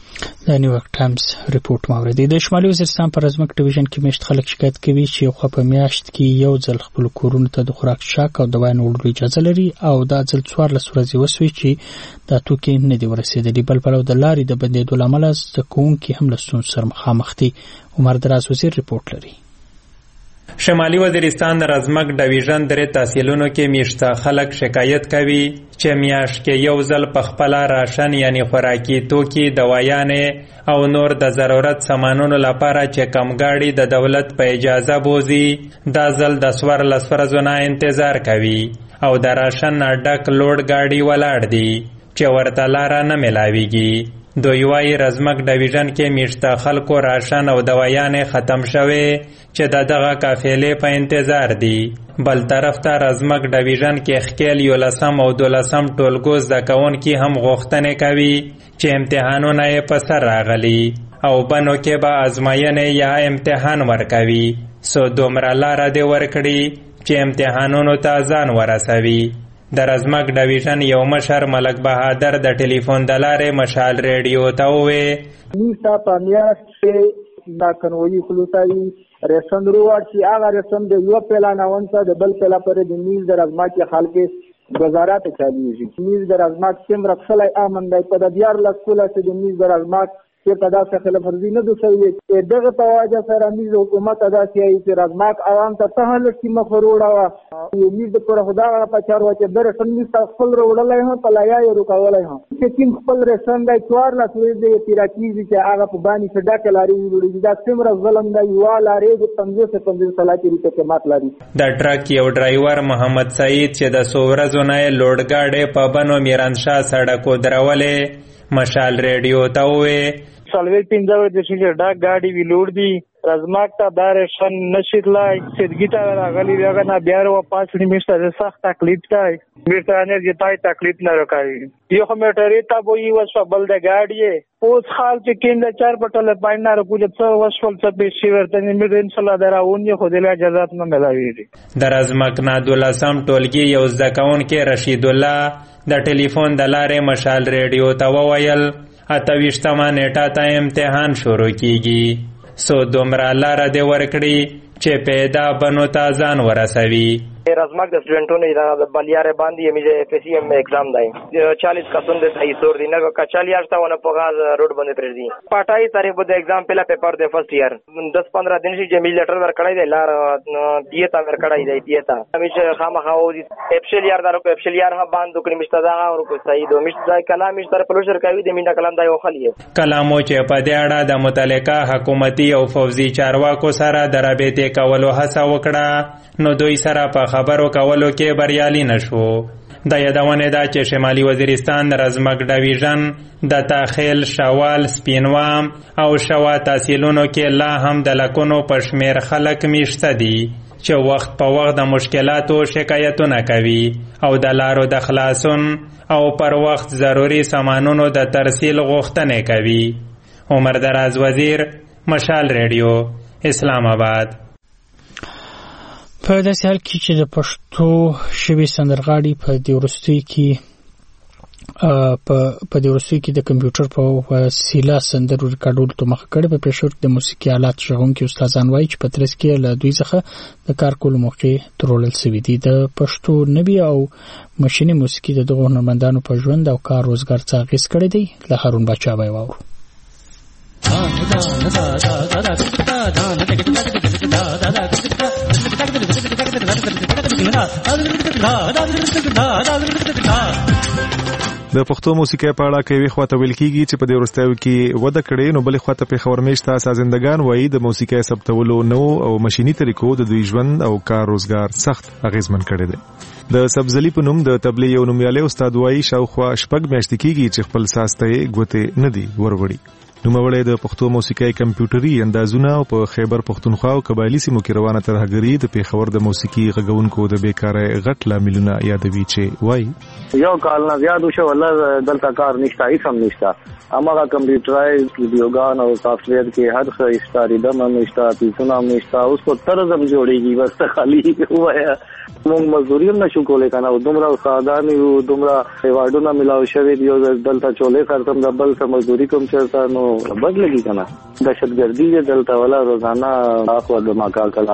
د نیویارک ټایمز ریپورت ماوردی د شمالي وزیرستان په رزمک ډیویژن کې مشت خلک شکایت کوي چې خو په میاشت کې یو ځل خپل کورونو ته د خوراک شاک او دوا نه وړلو اجازه لري او دا ځل څوارلس ورځې وسوي چې دا توکي نه دي ورسېدلي بل پلو د لارې د بندېدو له امله زده کوونکي هم له ستونزو سره مخامخ دي. عمر دراز وزیر ریپورت لري. شمالي وزیرستان د رزمک ډیویژن درې تحصیلونو کې میشته خلک شکایت کوي چې میاشت کې یو ځل په خپل راشن یعنی خوراکي توکي دوايانې او نور د ضرورت سامانونو لپاره چې کمګاړي د دولت په اجازه بوزي دا ځل د سوار لسفرزو نه انتظار کوي او د راشن ډک لوډ گاډي ولاړ دي چې ورته لاره نه ملاويږي. دوی وايي رزمک ډیویژن کې میشته خلکو راشن او دوايانې ختم شوه چې د دغه قافلې په انتظار دي. بل طرف ته رزمک ډیویژن کې خکیل یو لسم او دولسم ټولګو زده کوونکي هم غوښتنې کوي چې امتحانونه یې په سر راغلي او بنو کې به ازموینې یا امتحان ورکوي سو دومره لاره دې ورکړي چې امتحانونو ته ځان ورسوي. د رزمک ډیویژن یو مشر ملک بهادر د ټلیفون د لارې مشال ریډیو ته وویل نیسا په میاشت کې دا کنوي خلوصایي رسن روړ چې هغه رسن د یو پیلا ناونسه د بل پیلا پر د نیز د رزمک خلک گزارات چالیږي. نیز د رزمک سیم رخصلای امندای په د دیار لسکوله چې د نیز د رزمک چې کدا څخه فرضی نه دوسوي دغه په واجه سره نیز حکومت ادا کوي چې رزمک عوام ته سهل کی مخروړه وا یو نیز پر خدا په چار وچه در سن نیز خپل وړلای هم په لایي رکولای هم چې کین خپل رسن د څوار لا سوي د تیراکیزي چې هغه په باندې صدا کلاري وړي دا سمره ظلم دی والا ری د پنځه سه پنځه سلاتی ریته کې مات لري. د ټرک یو ډرایور محمد سعید چې د سورزو نه لوډ گاډي په بنو میرانشاه سړکو درولې مشال ریډیو ته وې سالوی پینځه د شي ډاک گاډي وی لوړ دی رزماک ته دار شن نشیدلای سیدګی ته راغلی هغه نه بیا ورو پاتې میشته سخت تکلیف دی میرته نه جتای تکلیف نه راکای یو کمیټری ته وی وسو بل د گاډي اوس حال چې کیند چار پټل پاینه را کوجه څو وسول څه به شي ورته مې ان شاء الله دراونی خو دې اجازه نه ملاوي. د رزماک نه دولسم ټولګي یو ځکون کې رشید الله د ټلیفون د لارې مشال ریډیو ته وویل اتویشتمه نیټه ته امتحان شروع کیږي سو دومره لاره دې ورکړي چې پیدا بنو ته ځان ورسوي. رزمک د سټوډنټونو د بلیاره باندې میجه اف سی ام एग्जाम دی चालीस کسون د ایسور دی نه کا चालीस تا ونه په غاز روډ باندې پر دی پټای تاریخ بده एग्जाम پہلا پیپر د فرست ایئر दस पंद्रह दिन چې جمیل لیټر ور کړای دی لار دیتا ور کړای دی دیتا همیشه خامخاو دی اپشل یار دارو اپشل یار ها باندې کړي مشتدا او کو صحیح دو مشتدا کلام مشتر پلوشر کوي د مینډه کلام دی خلیه کلامو چې په دې اړه د متعلقه حکومتي او فوزي چارواکو سره د رابطې کولو هڅه وکړه نو دوی سره په خبرو کولو کې بریالي نشو د یادونه ده چې شمالي وزیرستان رزمک ډویژن د تاخیل شوال سپینوام او شوا تحصیلونو کې لا هم د لکونو پشمیر خلک میشته دي چې وخت په وخت د مشکلاتو شکایتونه کوي او د لارو د خلاصون او پر وخت ضروری سامانونو د ترسیل غوښتنه کوي. عمر دراز وزیر، مشال ریډیو، اسلام آباد. په داسې حال کې چې د پښتو ژبې سندرغاړي په دې وروستیو کې په په دې وروستیو کې د کمپیوټر په وسیله سندرو ریکارډولو ته مخه کړې په پېښور کې د موسیقي آلات ژغونکي استادان وایي چې په ترڅ کې له دوی څخه د کار کولو موقع ترولل سوي دي. د پښتو نوي او مشیني موسیقي د دغو هنرمندانو په ژوند او کار روزګار څه اغېز کړی دی؟ له هارون باچا به یې واورو. د پښتو موسیقي په اړه کوي خواته ویل کیږي چې په دې ورستیو کې وده کړې نو بلې خواته په خبر میشته سازندگان وایي د موسیقي ثبتولو نو او ماشيني طریقو د دوی ژوند او کار روزګار سخت اغیزمن کړی دی. د سبزلی په نوم د تبلیغ یو نومیاله استاد وایي شاوخوا شپږ میاشتې کیږي چې خپل ساسته ګوته نه دی وروړي. نوموړی د پښتو موسیقي کمپیوټري اندازونه او په خیبر پښتونخوا او قبایلی سیمو کې روانه ترهګری د پیښور د موسیقي غږونکو د بیکاره غټ لاملونه یادوي چې وایي یو کال نه زیات شو والله دلته کار نشته هیڅ هم نشته امغه کمپیوټرایز ویډیوګان او سافټویر کې هر څه استاری د منشته پیسونه هم نشته اوس کو طرز هم جوړیږي بس خالی وایا موږ مزدوري هم نشو کولای کنه دومره استادان یو دومره ایوارډونه ملاو شوی دی دلته چولې خرڅم د بل څه مزدوري کوم چرته نو بدلږي کنه دهشتګردي دلته ولا روزانه اخو د ماکا کلا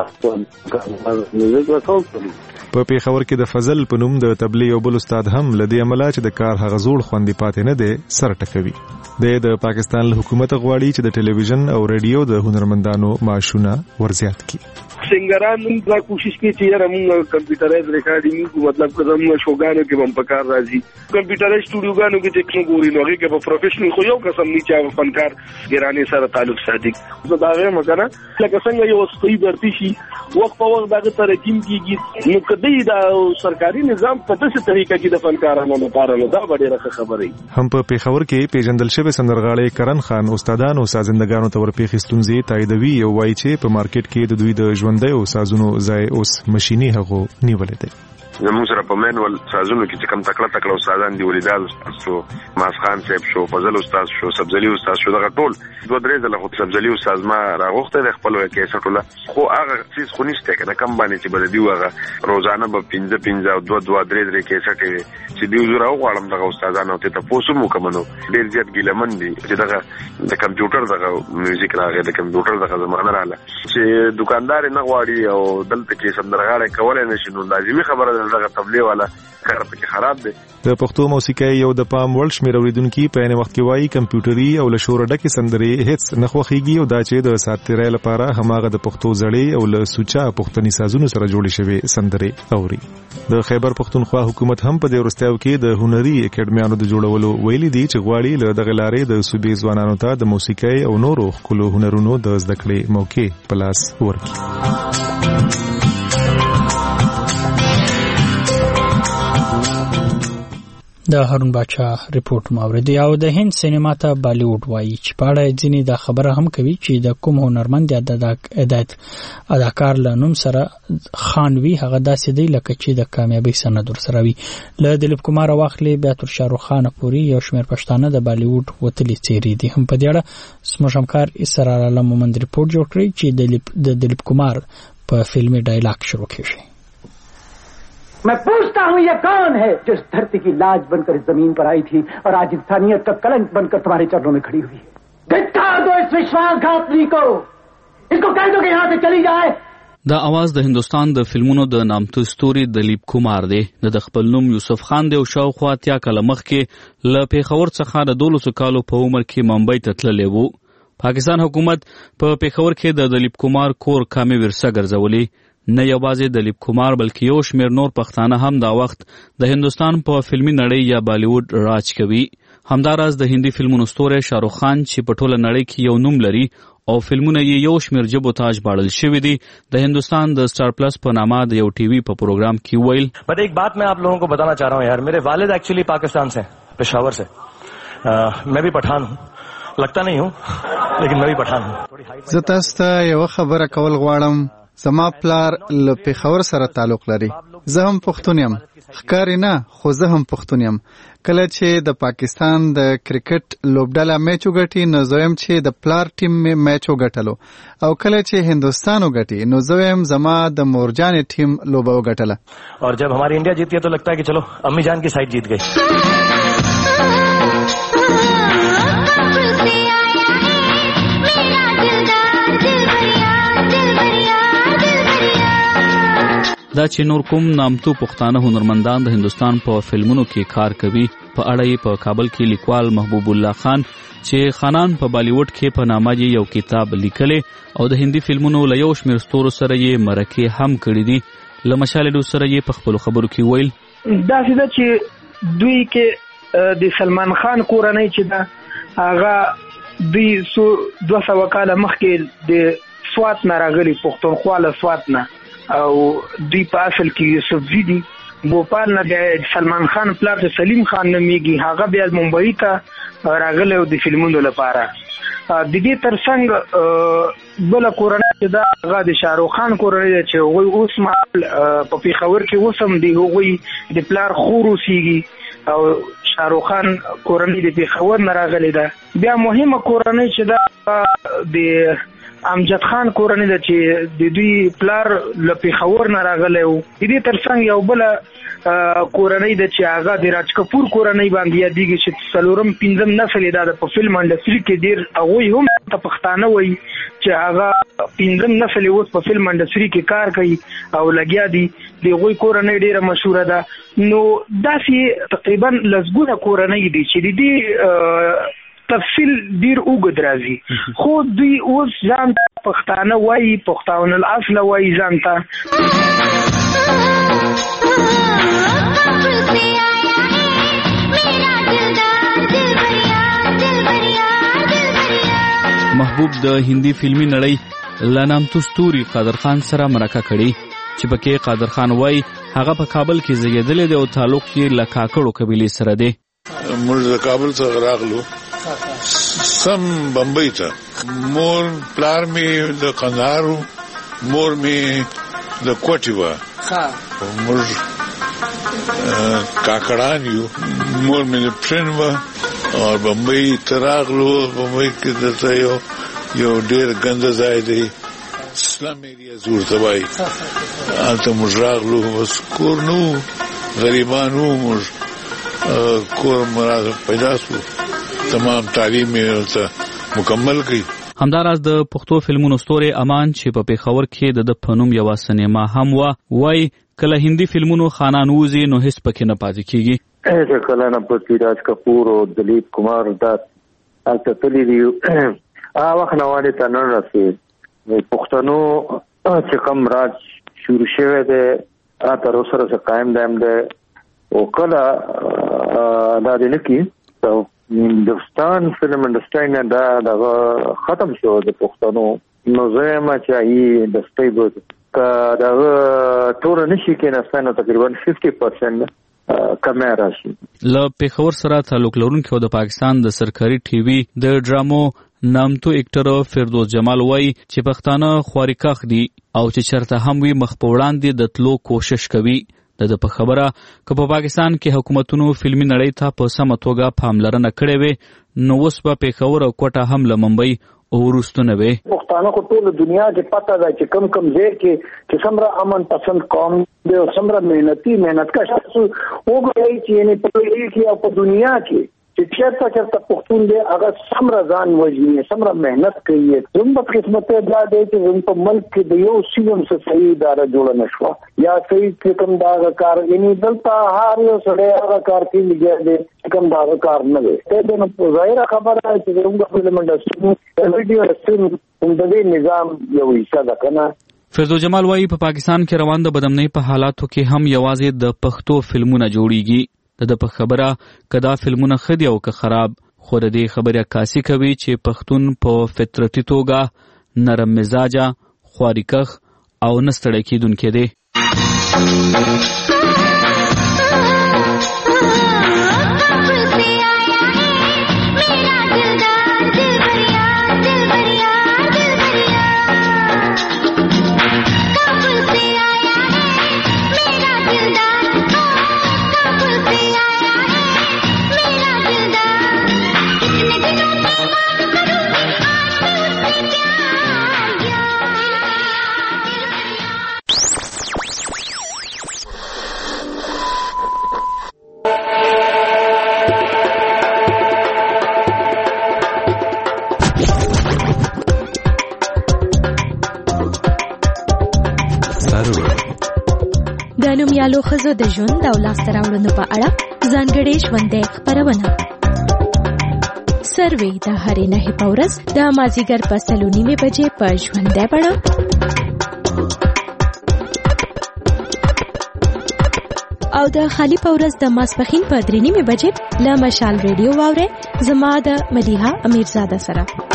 میوزیک وڅو په پیښور کې د فضل په نوم د تبلیغ یو بل استاد هم لدی عمله چې د کار هغه زوړ خوندې پاتې نه دی سر ټکوي. د پاکستان له حکومت غواړي چې د ټلویزیون او رادیو د هنرمندانو معاشونه ورزیات کړي. سنگران موږ دا کوشش کوي چې یاره موږ کمپیوټرایز ریکارډینګ مطلب کوم شوګانو کې هم پکار راځي کمپیوټرایز سټوډیوګانو کې چې څنګه ګوري نو هغه کې په پروفیشنل خو یو قسم نه چا فنکار ګرانې سره تعلق ساتي زه دا وایم کنه لکه څنګه یو صحیح برتی شي وخت په وخت دغه ترقیم کیږي نو کدی دا سرکاري نظام په داسې طریقه کې د فنکارانو لپاره نو دا ډېره خبره هم په پیښور کې پیژندل شوی سندرغاړي کرن خان استادانو سازندګانو ته ورپېښې ستونزې تاییدوي او وایي چې په مارکیټ کې د دوی د ژوندۍ او سازونو ځای اوس ماشيني هغو نیولې ده. زموږ سره په مینول سازونو کې چې کم تکړه تکړه استادان دی ولیدال شو ماس خان صاحب شو فضل استاد شو سبزلی استاد شو دغه ټول دوه درې ځله خو سبزلی استاد ما راغوخته د خپل کې سټوله خو هغه چیز خو نشته کنه کم باندې چې بل دی هغه روزانه به پنځه پنځه او دوه دوه درې درې کې سټي چې دی زره غواړم دغه استادانو ته تاسو مو کومنو ډیر زیات ګیلمن دي چې دغه د کمپیوټر دغه میوزیک راغی د کمپیوټر دغه زمانه رااله چې دکاندار نه غواړي او دلته کې سندرغاړي کولای نشي نو لازمي خبره دغه تبلیغ والا کار پکې خراب دی. د پښتو موسیقي یو د پام وړ شمېر اوریدونکو په عین وخت کې وایي کمپیوټري او له شور ډکې سندرې هیڅ نه خوښيږي او دا چې د ساتیرای لپاره هماغه د پښتو زړې او له سوچا پښتني سازونو سره جوړې شوی سندرې اوري. د خیبر پښتونخوا حکومت هم په دې ورستیو کې د هنري اکیډمیانو د جوړولو ویلي دي چې غواړي له دغه لارې د صوبې ځوانانو ته د موسیقي او نورو خپلو هنرونو د زده کړې موقع په لاس ورکړي. د هارون باچا ریپورت ماورد او د هند سینما ته بالیوډ وایي چې په اړه ځینې دا خبره هم کوي چې د کوم هنرمند یا د هدایت اداکار له نوم سره خان وی هغه داسې دی لکه چې د کامیابی سند ورسره وي. له دلیپ کمار واخلې بیا تر شاهرخ خان پورې یو شمېر پښتانه د بالیوډ وتلي څېرې دي. هم په دې اړه زموږ همکار اسرار عالم مومند ریپورت جوړ کړی چې د دلیپ کمار په فلمي ډایلاګ شروع کیږي. मैं पूछता हूँ ये कौन है जो इस धरती की लाज बनकर इस जमीन पर आई थी और आज इंसानियत का कलंक बनकर तुम्हारे चरणों में खड़ी हुई है. धिक्कार दो इस विश्वासघातनी को, इसको कह दो कि यहाँ से चली जाए. دا आवाज د هندستان د فلمونو د نامتو ستوري دلیپ کومار دی. د خپل نوم یوسف خان دی او شاوخوا اتیا کاله مخکې له پیښور څخه د دولسو کالو په عمر کې ممبئی ته تللی و. پاکستان حکومت په پیښور کې د دلیپ کومار کور کامې ورسه ګرځولي. نه یوازې دلیپ کومار بلکې یو شمېر نور پښتانه هم دا وخت د هندستان په فلمي نړۍ یا بالیوډ راج کوي. همداراز د هندي فلمونو ستوری شاهرخ خان چې په ټوله نړۍ کې یو نوم لري او فلمونه یې یو شمېر ژبو تاج باړل شوي دي، د هندوستان د سٹار پلس په نامه د یو ټي وي په پروګرام کې ویل. بٹ ایک بات میں آپ لوگوں کو بتانا چاہ رہا ہوں یار، میرے والد ایکچولی پاکستان سے، پشاور سے. میں بھی پٹھان ہوں، لگتا نہیں ہوں لیکن میں بھی پٹھان ہوں. زه تاسو ته یو خبره کول غواړم. زما پلار له پېښور سره تعلق لري. زه هم پښتون یم. ښکاري نه، خو زه هم پښتون یم. کله چې د پاکستان د کرکټ لوبډله میچ وګټي نو زه یم چې د پلار ټیم میچ وګټلو، او کله چې هندوستان وګټي نو زه یم زما د مورجانې ټیم لوبه وګټله. اور جب ہماری انڈیا جیتی ہے تو لگتا ہے کہ چلو امی جان کی سائڈ جیت گئی. دا چې نور کوم نامتو پښتانه هنرمندان د هندوستان په فلمونو کې کار کوي په اړه یې په کابل کې لیکوال محبوب الله خان چې خانان په بالیوډ کې په نامه یې یو کتاب لیکلی او د هندي فلمونو له یو شمېر ستورو سره یې مرکې هم کړي دي. له مشالډو سره یې په خپلو خبرو کې ویل. داسې ده چې دوی کې د سلمان خان کورنۍ چې ده هغه دوی سو دوه سوه کاله مخکې د سوات نه راغلي، پښتونخوا له سوات نه، او دوی په اصل کې یوسفزي دي. بوپال نه د سلمان خان پلار ته سلیم خان نومیږي، هغه بیا ممبئی ته راغلی د فلمونو لپاره. د دې ترڅنګ بله کورنۍ چې ده هغه د شاهرخ خان کورنۍ ده چې هغوی اوس مهال په پېښور کې اوس هم د هغوی د پلار خور اوسېږي، او شاهرخ خان کورنۍ د پېښور نه راغلې ده. بیا مهمه کورنۍ چې ده د امجد خان کورنۍ ده چې د دوی پلار له پېښور نه راغلی و. د دې ترڅنګ یو بله کورنۍ ده چې هغه د راج کپور کورنۍ باندې یادېږي چې څلورم پنځم نسل یې دا د په فلم انډسټري کې ډېر هغوی هم ته پښتانه وایي چې هغه پنځم نسل یې اوس په فلم انډسټري کې کار کوي او لګیا دي. د هغوی کورنۍ ډېره مشهوره ده. نو داسې تقریبا لسګونه کورنۍ دي چې د دې تفصیل ډیر اوږد راځي، خو دوی اوس ځان ته پښتانه وایي، پښتون الاصل وایي ځان ته. محبوب د هندي فلمي نړۍ له نامتو ستوري قادر خان سره مرکه کړي چې پکې قادر خان وایي هغه په کابل کې زیږېدلی دی او تعلق یې له کاکړو قبیلې سره دی. موږ د کابل څخه راغلو سم بمبئی ته. مور پلار می د قندهار، مور می د کوټي و. موږ کاکړان یو. مور می د پرن و او بمبئی ته راغلو. بمبئی کې دلته یو یو ډېر ګنده ځای دی، اسلام ایریا زور ته وایي. هلته موږ راغلو، بس کور نه و، غریبان و. موږ کور مراد پیدا سو، تمام تعلیم یې مکمل کړي. همداراز د پښتو فلمونو ستوری امان چې په پېښور کې د په نوم یوه سینما هم وه، وایي کله هندي فلمونو خانان وځي نو هیڅ پکې نه پاتې کېږي. چې کله نه پسې راج کپور او دلیپ کومار دا هلته تللي دي، هغه وخت نه والې ته نه رسېد. پښتنو چې کوم راج شروع شوی دی هغه تر اوسه سره قایم دی هم دی، او کله دا دی نه کي هندوستان فلم انډسټري نه دا دغه ختم شو د پښتنو. نو زه یم چې هغې انډسټري به که دغه ټوله نه شي کېناستی نو تقریبا ففټي پرسنټ کمی راشي. له پېښور سره تعلق لرونکي او د پاکستان د سرکاري ټي وي د ډرامو نامتو اکټر فردوس جمال وایي چې پښتانه خوارکښ دي او چې چېرته هم وي مخ په وړاندې د تلو کوشش کوي. د ده په خبره که په پاکستان کې حکومتونو فلمي نړۍ ته په سمه توګه پاملرنه کړې وې نو اوس به پېښور او کوټه هم له ممبئی وروسته نه وې. پښتانه خو ټوله دنیا کې پته ده چې کم کم ځای کې چې څومره امن پسند قوم دی او څومره محنتي محنت کش وګورئ چې یعنې په دې کې او په دنیا کې چې چېرته چېرته پښتون دی هغه څومره ځان وژني څومره مهنت کوي. زموږ په قسمت دا دی چې زموږ په ملک کې د یو سیوم څه صحیح اداره جوړه نه شوه یا صحیح کوم دا کار یعنی دلته هر یو سړی هغه کار کوي دی کوم دا کار نه دی. ته نو ظاهره خبره ده چې زموږ فلم انډسټري ویډیو سټریم هم د دې نظام یو حصہ ده کنه. فیضو جمال وایي په پاکستان کې روان د بدامنۍ په حالاتو کې هم یوازې د پښتو فلمونه جوړیږي. د په خبره کدا فلمونه خدي او که خراب خو د دې خبره عکاسي کوي چې پښتون په فطرتي توګه نرم مزاجه خواریکخ او نستړی کیدونکې دی. د نومیالو ښځو د ژوند او لاسته راوړنو په اړه ځانګړې ژوندۍ خپرونه سروې د هرې نهې په ورځ د مازدیګر په سلو نیمې بجې په ژوندۍ بڼه او د خالي په ورځ د ماسپښین په درې نیمې بجې له مشال ریډیو واورئ زما د مدیحه امیرزاده سره.